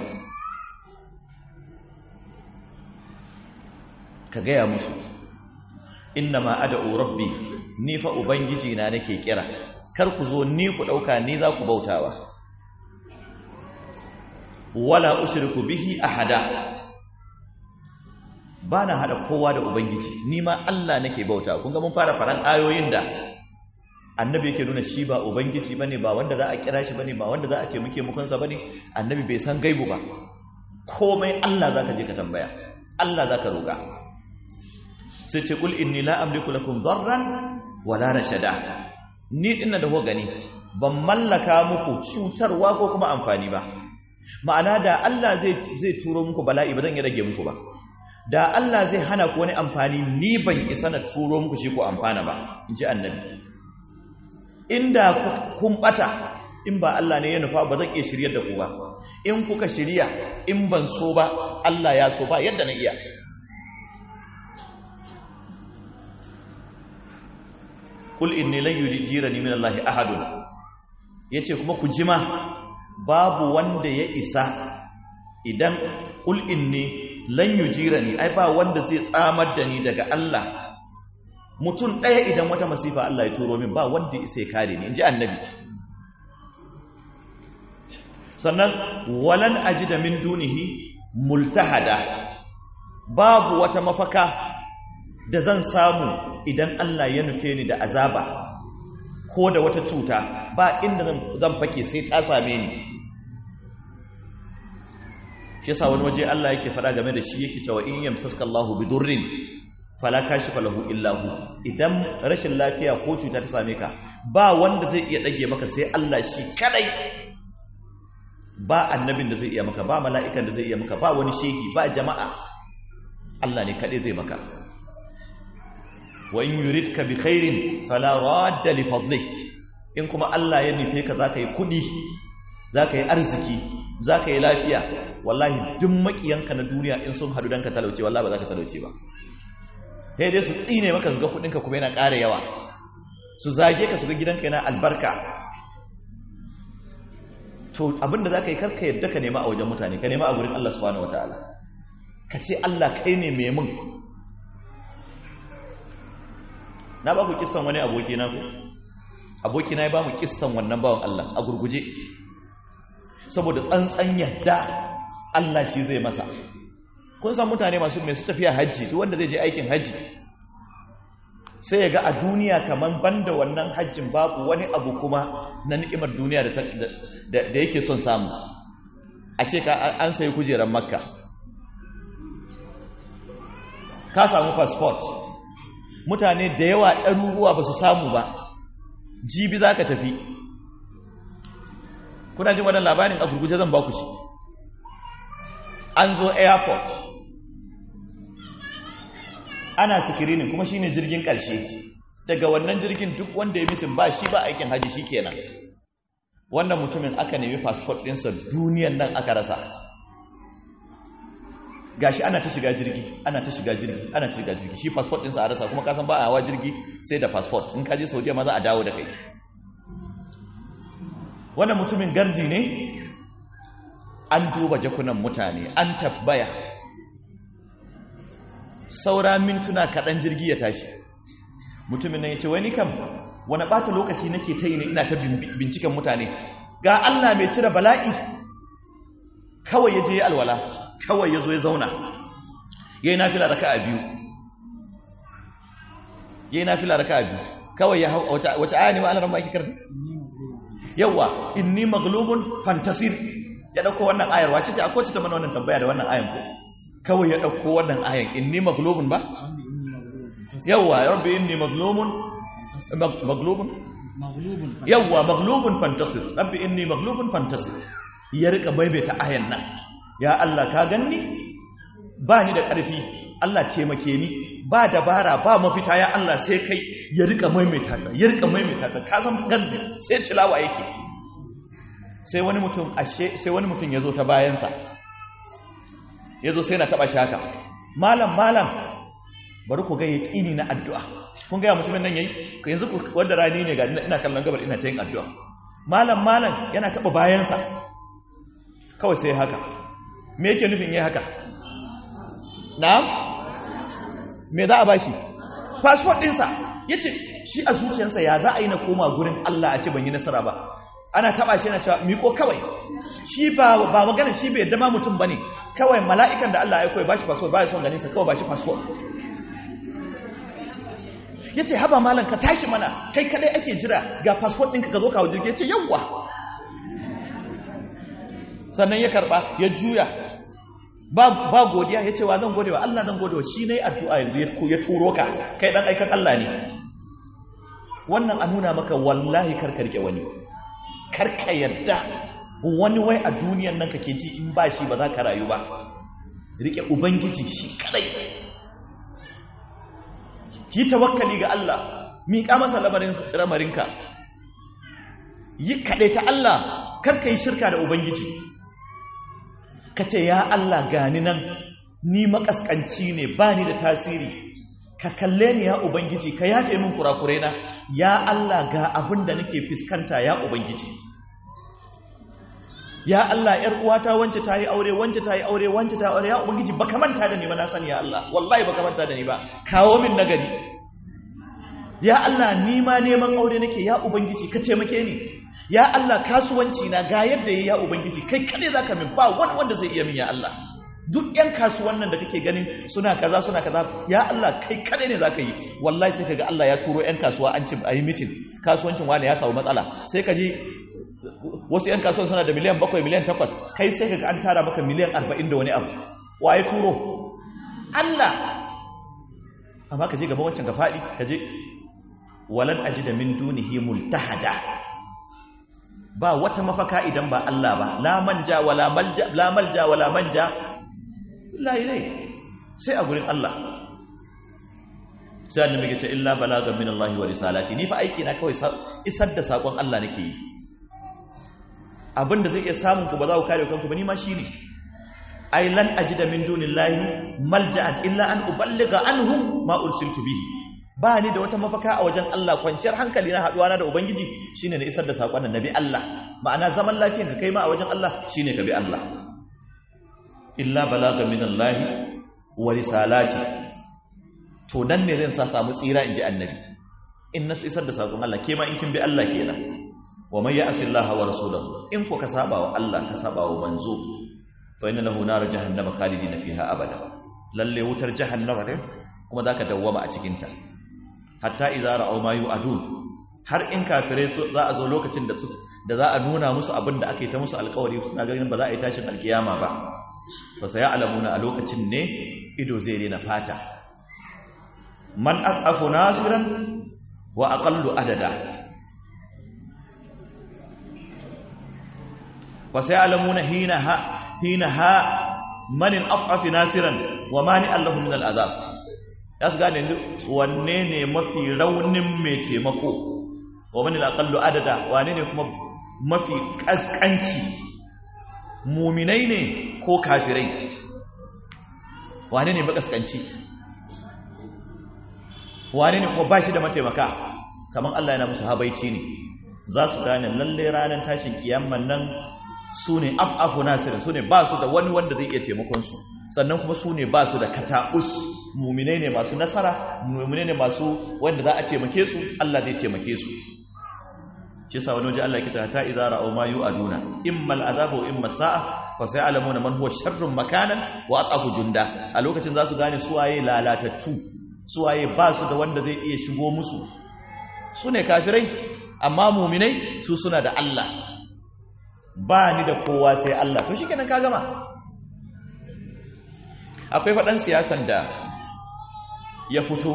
ka gaya musu inna ma ad'u rabbi ni fa ubangiji na nake kira kar ku zo ni ku dauka ni za ku bautawa wala ushriku bihi ahada bana hada kowa da ubangiji ni ma Allah nake bautawa. Kun ga mun fara faran ayoyin da annabi yake nuna shi ba ubangiji bane, ba wanda za a kira shi bane, ba wanda za a ce muke mukunsa bane. Annabi bai san gaibu ba, komai Allah zaka je ka tambaya, Allah zaka roka. sai ce kul inni la amliku lakum darran wala rashada, ni dinna da ho gani ban mallaka muku cutarwa ko kuma amfani ba. Ma'ana da Allah zai zai turo muku bala'i ba zan yi rage muku ba, da Allah zai hana ku wani amfani ni ban isa na turo muku shi ko amfana ba, inji annabi. Inda kun bata in ba Allah ne ya nufa ba zan iya shiryar da ku ba, in kuka shirya in ban so ba Allah ya so ba yadda na iya. Kul inni lan yujirani min Allah ahadun, yace kuma ku jima babu wanda ya isa idan kul inni lan yujirani, ai ba wanda zai tsamar da ni daga Allah. Mutum ɗaya idan wata masifa Allah ya turo min ba wanda isa ya kare ni, inji annabi. Sannan walan ajida min dunihi multahada, babu wata mafaka da zan samu idan Allah ya nufe ni da azaba ko da wata cuta, ba inda zan fake sai ta same ni. Shi yasa wani waje Allah yake fada game da shi yake cewa in yamsaska Allahu bidurrin fala kashifa lahu illa hu, idan rashin lafiya ko cuta ta same ka ba wanda zai iya dage maka sai Allah shi kadai. Ba annabin da zai iya maka, ba mala'ikan da zai iya maka, ba wani shegi, ba jama'a, Allah ne kadai zai maka. Wa in yuridka bi khairin fala radda li fadlih, in kuma Allah ya nufe ka zaka yi kudi, zaka yi arziki, zaka yi lafiya, wallahi duk makiyanka na duniya in sun hadu dan ka talauce wallahi ba zaka talauce ba. Sai dai su tsine maka su ga kudin ka kuma yana ƙara yawa, su zage ka su ga gidanka yana albarka. To abinda zaka yi karka yadda ka nema a wajen mutane, ka nema a gurin Allah subhanahu wataala. Ka ce Allah kai ne mai mun. Na ba ku kissan wani abokina ku, abokina ya ba mu kissan wannan bawan Allah a gurguje, saboda tsantsan yadda Allah shi zai masa. Kun san mutane masu mai su tafiya hajji, duk wanda zai je aikin hajji sai ya ga a duniya kaman banda wannan hajjin babu wani abu kuma na ni'imar duniya da, da, da yake son samu. A ce ka an sayi kujerar Makka, ka samu passport, mutane da yawa ɗaruruwa ba su samu ba, jibi za ka tafi. Kuna jin waɗannan labarin a gurguje zan ba ku shi. An zo airport, ana screening kuma shine jirgin ƙarshe. Daga wannan jirgin duk wanda ya misin ba shi ba aikin haji shi kenan. Wannan mutumin aka nemi passport ɗinsa duniyan nan aka rasa. Gashi ana ta shiga jirgi, ana ta shiga jirgi, ana ta shiga jirgi, shi passport ɗinsa a rasa, kuma ka san ba a hawa jirgi sai da passport. In ka je Saudiya ma za a dawo da kai. Wannan mutumin gardi ne, an duba jakunan mutane, an tabbaya. Saura mintuna kaɗan jirgi ya tashi. Mutumin nan ya ce, wani kam, wani ɓata lokaci nake ta yi ne ina ta binciken mutane. Ga Allah mai cire bala'i, kawai ya je ya alwala. Kawai ya zo ya zauna ya yi nafila raka a biyu ya yi nafila raka a biyu kawai ya hau wace aya ne ma'anar maki karfi yawa inni maglubun fantasir ya dauko wannan ayar wace ce akwai ta mana wannan tambaya da wannan ayan ko kawai ya dauko wannan ayan inni maglubun ba yawa rabbi inni maglubun maglubun yawa maglubun fantasir rabbi inni maglubun fantasir ya rika maimaita ayan nan. Ya Allah ka ganni ba ni da ƙarfi, Allah taimake ni, ba dabara ba mafita, ya Allah sai kai. Ya rika maimaita ka, ya rika maimaita ka, ka san ganni sai tilawa yake. Sai wani mutum ashe sai wani mutum yazo ta bayansa, yazo sai na taba shaka, malam malam bari ku ga yaqini na addu'a. Kun ga mutumin nan yayi yanzu ku wanda rani ne ga ina kallon gabar ina ta yin addu'a. Malam malam yana taba bayansa, kawai sai haka. Me yake nufin yi haka? Na'am? Me za a bashi? Passport ɗinsa. yace shi a zuciyarsa ya za a yi na koma gurin Allah a ce ban yi nasara ba ana taba shi yana cewa miko kawai shi ba ba magana shi bai yadda ma mutum bane kawai mala'ikan da Allah ya koyi bashi passport ba ya son ganin sa kawai bashi passport yace haba malam ka tashi mana kai kadai ake jira ga passport ɗinka ka zo kawo jirgi yace yawwa sannan ya karba ya juya ba ba godiya yace wa zan gode wa Allah zan gode wa shi nayi addu'a yanzu ya turo ka kai dan aikan Allah ne wannan a nuna maka wallahi karkarke wani karka yadda wani wai a duniyan nan kake ji in ba shi ba za ka rayu ba rike ubangiji shi kadai ki tawakkali ga Allah miƙa masa lamarin ramarinka yi kadai ta Allah karka yi shirka da ubangiji kace ya Allah gani nan ni makaskanci ne bani da tasiri ka kalle ni ya ubangiji ka yafe min kurakurai na ya Allah ga abin da nake fiskanta ya ubangiji ya Allah yar uwata wance ta yi aure wance ta yi aure wance ta aure ya ubangiji baka manta da ni ba na sani ya Allah wallahi baka manta da ni ba kawo min nagari ya Allah ni ma neman aure nake ya ubangiji ka taimake ni ya Allah kasuwanci na ga yadda yayi ya ubangiji kai kade zaka min ba wani wanda zai iya min ya Allah duk yan kasuwan nan da kake ganin suna kaza suna kaza ya Allah kai kade ne zaka yi wallahi sai kaga Allah ya turo yan kasuwa an ce ayi meeting kasuwancin wani ya samu matsala sai kaji wasu yan kasuwan suna da miliyan bakwai miliyan takwas kai sai kaga an tara maka miliyan arba'in da wani abu waye turo Allah amma kaje gaban wancan ka fadi kaje walan ajida min dunihi multahada ba wata mafaka idan ba Allah ba la manja wala malja la malja wala manja la ilai sai a gurin Allah sai annabi ya ce illa balagan min Allah wa risalati ni fa aiki na kawai isar da sakon Allah nake yi abinda zai iya samun ku ba za ku kare kanku ba ni ma shine ai lan ajida min dunillahi malja'an illa an uballiga anhum ma ursiltu bihi ba ni da wata mafaka a wajen Allah kwanciyar hankali na haduwa na da ubangiji shine na isar da sakon annabi Allah ma'ana zaman lafiyar ka kai ma a wajen Allah shine ka bi Allah illa balaga minallahi wa risalati to dan ne zan sa samu tsira inji annabi in na isar da sakon Allah ke ma in kin bi Allah kenan wa may ya'si Allah wa rasulahu in ko ka saba wa Allah ka saba wa manzo fa inna lahu nar jahannama khalidina fiha abada lalle wutar jahannama ne kuma zaka dawwama a cikin ta hatta idza ra'aw ma yu'adun har in kafire za a zo lokacin da da za a nuna musu abin da ake ta musu alƙawari suna ganin ba za a yi tashin alkiyama ba fa sayalamuna a lokacin ne ido zai rena fata man aqafu nasiran wa aqallu adada fa sayalamuna hina ha hina ha man aqafu nasiran wa mani allahu min al'azab ya su gane wanne ne mafi raunin mai taimako wa mani al'aƙallu adada wane ne kuma mafi ƙasƙanci muminai ne ko kafirai wane ne makaskanci wane ne kuma ba shi da mataimaka kamar Allah yana musu habaici ne za su gane lalle ranar tashin kiyamman nan su ne afafu nasirin su ne ba su da wani wanda zai iya taimakonsu sannan kuma su ne ba su da kata'us muminai ne masu nasara muminai ne masu wanda za a taimake su Allah zai taimake su shi sa wani waje Allah kita ta idza ra'aw ma yu'aduna imma al'adabu imma sa'a fa say'lamuna man huwa sharrun makanan wa aqafu junda a lokacin za su gane suwaye lalatattu suwaye ba su da wanda zai iya shigo musu su ne kafirai amma muminai su suna da Allah ba ni da kowa sai Allah to shikenan ka gama akwai faɗan siyasan da ya fito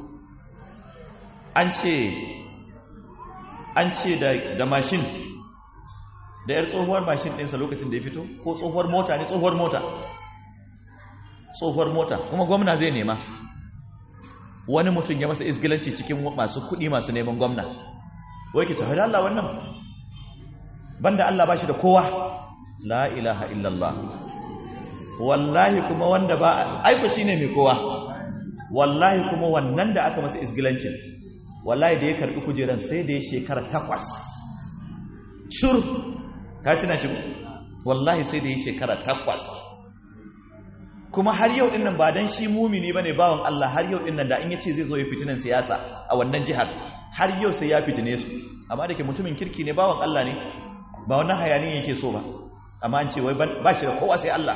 an ce an ce da, da mashin da yar tsohuwar mashin ɗinsa lokacin da ya fito ko tsohuwar mota ne tsohuwar mota tsohuwar mota kuma gwamna zai nema wani mutum ya masa isgilanci cikin masu kuɗi masu neman gwamna wai ke tafi da Allah wannan banda Allah ba shi da kowa la ilaha illallah wallahi kuma wanda ba aiko shine mai kowa wallahi kuma wannan da aka masa isgilancin wallahi da ya karbi kujeran sai da ya shekara takwas shur ka tuna shi wallahi sai da ya shekara takwas kuma har yau din nan ba dan shi mumini bane bawan Allah, har yau din nan da in yace zai zo ya fitinan siyasa a wannan jihar, har yau sai ya fitine su, amma da ke mutumin kirki ne, bawan Allah ne, ba wannan hayani yake so ba, amma an ce wai ba shi da kowa sai Allah.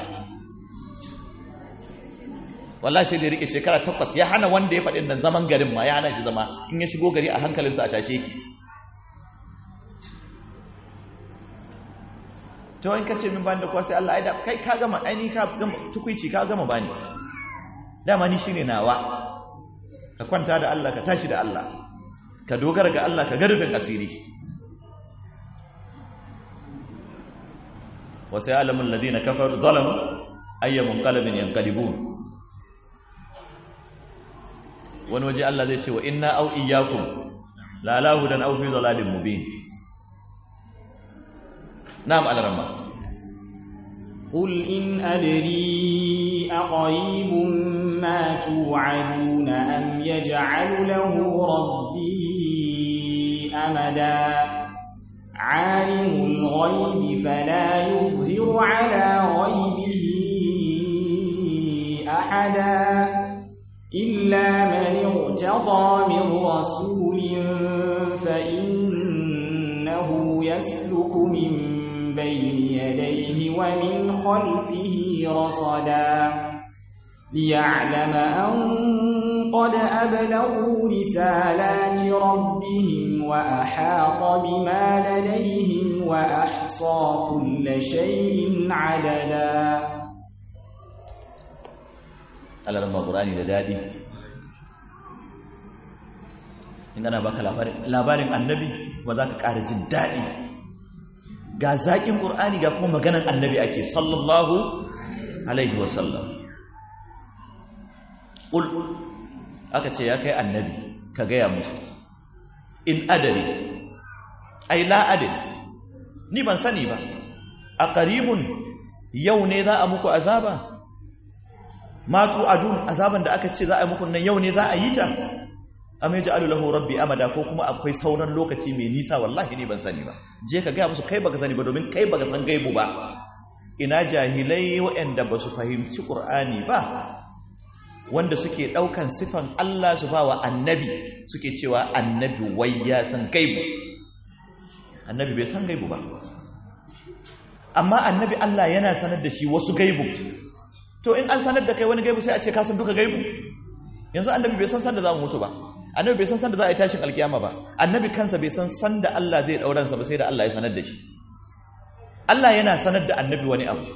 wallahi sai da rike shekara takwas ya hana wanda ya faɗin nan zaman garin ma, ya hana shi zama, in ya shigo gari a hankalinsa a tashe ki. to in ka ce min bani da kowa sai Allah, ai da kai ka gama, ai ni ka gama tukuici, ka gama bani, dama ni shine nawa. ka kwanta da Allah, ka tashi da Allah, ka dogara ga Allah, ka garfin asiri. wa sayalamu alladhina kafaru zalamu ayyamun qalbin yanqalibun. wani waje Allah zai ce wa inna au iyyakum la la hudan aw fi dhalalin mubin. na'am al-ramma. qul in adri aqribun ma tu'aduna am yaj'alu lahu rabbi amada alimul ghaibi fala yuzhiru ala ghaibihi ahada إلا من ارتضى من رسول فإنه يسلك من بين يديه ومن خلفه رصدا ليعلم أن قد أبلغوا رسالات ربهم وأحاط بما لديهم وأحصى كل شيء عددا. Allah ran Qur'ani da dadi, in ana baka labarin labarin annabi ba za ka ƙara jin dadi. Ga zaƙin Qur'ani ga kuma maganar annabi ake sallallahu alaihi wasallam. Qul aka ce ya kai annabi ka gaya musu in adari ai la adri, ni ban sani ba, a qaribun yau ne za a muku azaba, matu adun azaban da aka ce za a yi muku nan yau ne za a yi ta, am yaj'alu lahu rabbi amada, ko kuma akwai sauran lokaci mai nisa, wallahi ne ban sani ba. je ka gaya musu kai baka sani ba, domin kai baka san gaibu ba. ina jahilai waɗanda ba su fahimci Qur'ani ba, wanda suke ɗaukan sifan Allah su ba wa annabi, suke cewa annabi wai ya san gaibu. Annabi bai san gaibu ba, amma annabi Allah yana sanar da shi wasu gaibu. To in an sanar da kai wani gaibu sai a ce ka san duka gaibu? Yanzu annabi bai san san da za mu mutu ba, annabi bai san san da za a yi tashin alkiyama ba, annabi kansa bai san san da Allah zai ɗauransa ba sai da Allah ya sanar da shi. Allah yana sanar da annabi wani abu,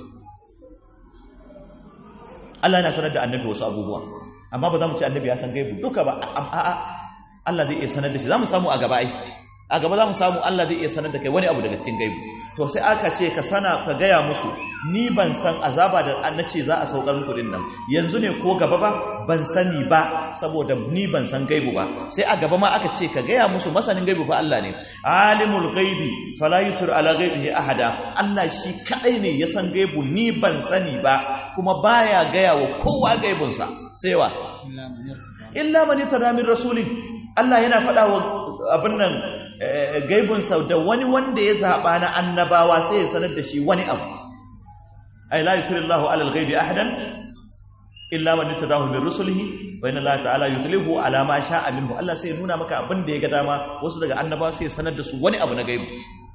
Allah yana sanar da annabi wasu abubuwa, amma ba za mu ce annabi ya san gaibu duka ba. A'a, Allah zai iya sanar da shi, za mu samu a gaba ai, a gaba za mu samu Allah zai iya sanar da kai wani abu daga cikin gaibu. To sai aka ce ka sana ka gaya musu ni ban san azaba da annace za a saukar muku din nan yanzu ne ko gaba ba, ban sani ba, saboda ni ban san gaibu ba. Sai a gaba ma aka ce ka gaya musu masanin gaibu fa Allah ne, alimul ghaibi fala yutir ala ghaibihi ahada, Allah shi kadai ne ya san gaibu, ni ban sani ba, kuma baya gaya wa kowa gaibunsa sai wa illa man yatada min rasulin. Allah yana faɗa wa abin nan gaibunsa da wani wanda ya zaɓa na annabawa, sai ya sanar da shi wani abu. ai la yutirillahu ala al-ghaibi ahadan illa man yatadahu min rusulihi wa inna Allah ta'ala yutlihu ala ma sha'a minhu. Allah sai ya nuna maka abin da ya ga dama, wasu daga annabawa sai ya sanar da su wani abu na gaibu.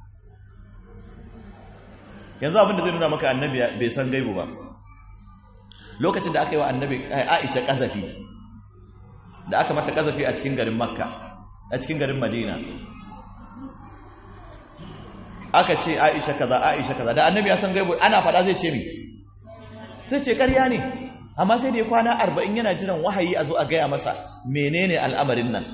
Yanzu abin da zai nuna maka annabi bai san gaibu ba, lokacin da aka yi wa annabi Aisha kazafi, da aka mata kazafi a cikin garin Makka, a cikin garin Madina, aka ce Aisha kaza Aisha kaza, da annabi ya san gaibu ana fada zai ce mi, sai ce ƙarya ne, amma sai da ya kwana arba'in yana jiran wahayi a zo a gaya masa menene al'amarin nan.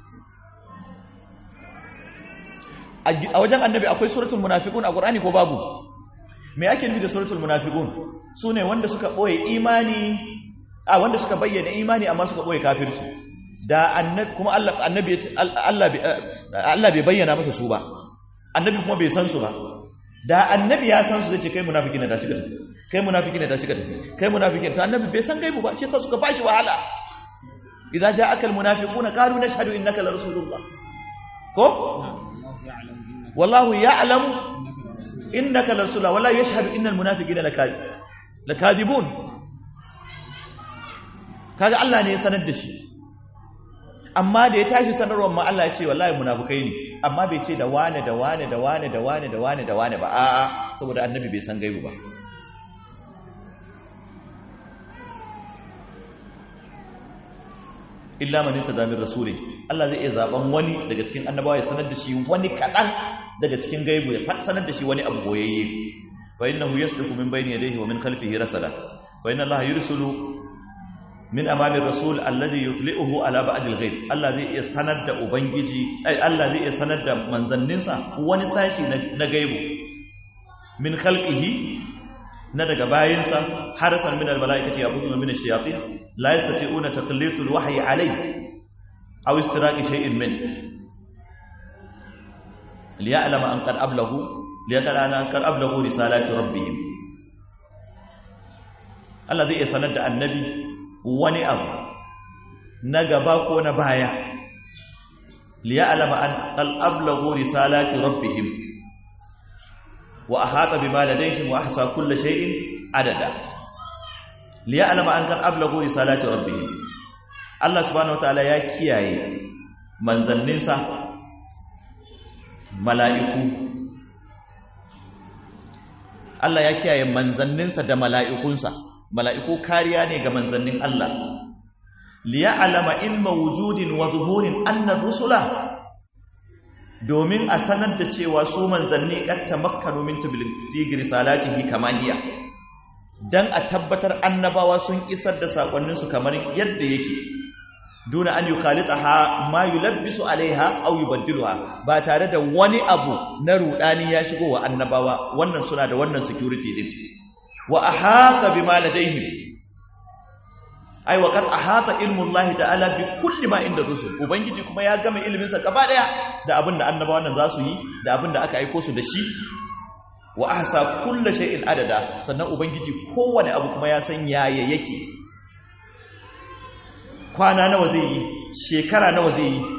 A wajen annabi akwai suratul munafiqun a Qur'ani ko babu? Me ake nufi da suratul munafiqun? Su ne wanda suka ɓoye imani, a wanda suka bayyana imani amma suka ɓoye kafirci. Da annabi kuma Allah annabi ya ce Allah Allah bai bayyana masa su ba, annabi kuma bai san su ba. Da annabi ya san su zai ce kai munafiki ne, da cika tafi, kai munafiki ne, da cika tafi, kai munafiki ne. To annabi bai san gaibu ba, shi yasa suka bashi wahala. idza ja'aka almunafiquna qalu nashhadu innaka la rasulullah. Ko wallahu ya'lamu innaka la rasulullah wala yashhadu innal munafiqina lakadibun. kaga Allah ne ya sanar da shi, amma da ya tashi sanarwar ma Allah ya ce wallahi munafukai ne, amma bai ce da wane da wane da wane da wane da wane da wane ba, a'a saboda annabi bai san gaibu ba. illa man yatada min rasuli, Allah zai iya zaben wani daga cikin annabawa ya sanar da shi wani kadan daga cikin gaibu, ya sanar da shi wani abu boyayye. fa innahu yasluku min bayni yadayhi wa min khalfihi rasala, fa inna Allah yursulu min amami rasul alladhi yutli'uhu ala ba'd al-ghaib. Allah zai iya sanar da ubangiji, ai Allah zai iya sanar da manzanninsa wani sashi na gaibu, min khalqihi na daga bayinsa, harasan min al-mala'ikati yabuzuna min ash-shayatin la yastati'una taqlitu al-wahyi alayhi aw istiraqi shay'in min liya'lama an qad ablagu liya'lama an qad ablagu risalati rabbihim. Allah zai iya sanar da annabi wani abu na gaba ko na baya, liya'lama an qad ablagu risalati rabbihim wa ahata bima ladayhim wa ahsa kull shay'in adada, liya'lama an qad ablagu risalati rabbihim. Allah subhanahu wataala ya kiyaye manzanninsa mala'iku, Allah ya kiyaye manzanninsa da mala'ikunsa, mala'iku kariya ne ga manzannin Allah. liya'lama ilma wujudin wa zuhurin anna rusula, domin a sanar da cewa su manzanni qad tamakkanu min tablighi risalatihi kama hiya, dan a tabbatar annabawa sun isar da sakonnin su kamar yadda yake, duna an yukhalitaha ma yulabbisu alaiha aw yubaddiluha, ba tare da wani abu na rudani ya shigo wa annabawa. Wannan suna da wannan security din. wa ahata bima ladayhim, ai wa qad ahata ilmu Allah ta'ala bi kulli ma inda rusul, ubangiji kuma ya gama ilimin sa gaba daya da abinda annabawan nan zasu yi da abinda aka aika su da shi. wa ahsa kulli shay'in adada, sannan ubangiji kowane abu kuma ya san yaya yake, kwana nawa zai yi, shekara nawa zai yi.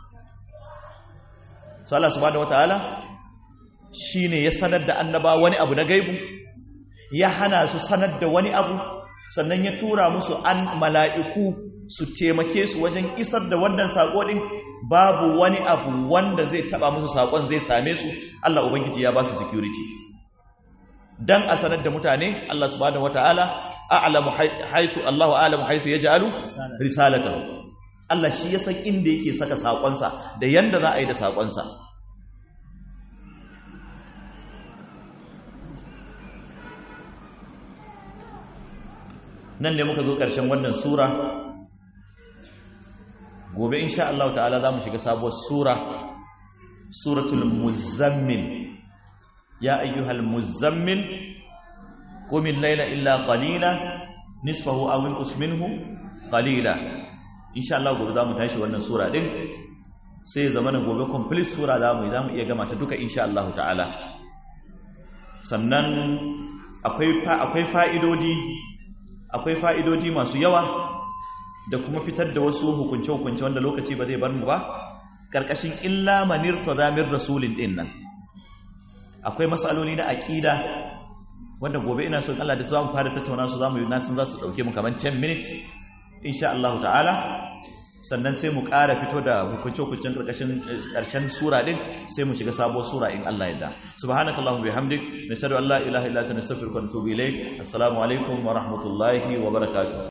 sai Allah subhanahu wataala shine ya sanar da annaba wani abu na gaibu, ya hana su sanar da wani abu, sannan ya tura musu an mala'iku su taimake su wajen isar da wannan sako din. Babu wani abu wanda zai taba musu sakon zai same su, Allah ubangiji ya ba su security dan a sanar da mutane. Allah subhanahu wataala a'lamu haythu Allahu a'lamu haythu yaj'alu risalatahu, Allah shi ya san inda yake saka sakonsa da yanda za a yi da sakonsa. nan ne muka zo ƙarshen wannan sura. Gobe insha Allah ta'ala za mu shiga sabuwar sura, suratul muzammil. ya ayyuhal muzammil qum al-layla illa qalila nisfahu aw inqus minhu qalila. insha Allah gobe za mu tashi wannan sura din, sai zamanin gobe complete sura za mu yi, za mu iya gama ta duka insha Allah ta'ala. sannan akwai akwai fa'idodi akwai fa'idodi masu yawa da kuma fitar da wasu hukunce-hukunce wanda lokaci ba zai bar mu ba, ƙarƙashin illa manir tazamir rasulin ɗin nan. Akwai matsaloli na aƙida wanda gobe ina son Allah da za mu fara tattauna su, za mu yi nasin za su ɗauke mu kamar ten minutes insha Allah ta'ala. sannan sai mu ƙara fito da hukunce-hukuncen ƙarƙashin ƙarshen sura ɗin, sai mu shiga sabuwar sura in Allah yadda. Subhanakallahumma bihamdik, nashhadu an la ilaha illa anta nastaghfiruka wa natubu ilayk. Assalamu alaikum wa rahmatullahi wa barakatuh.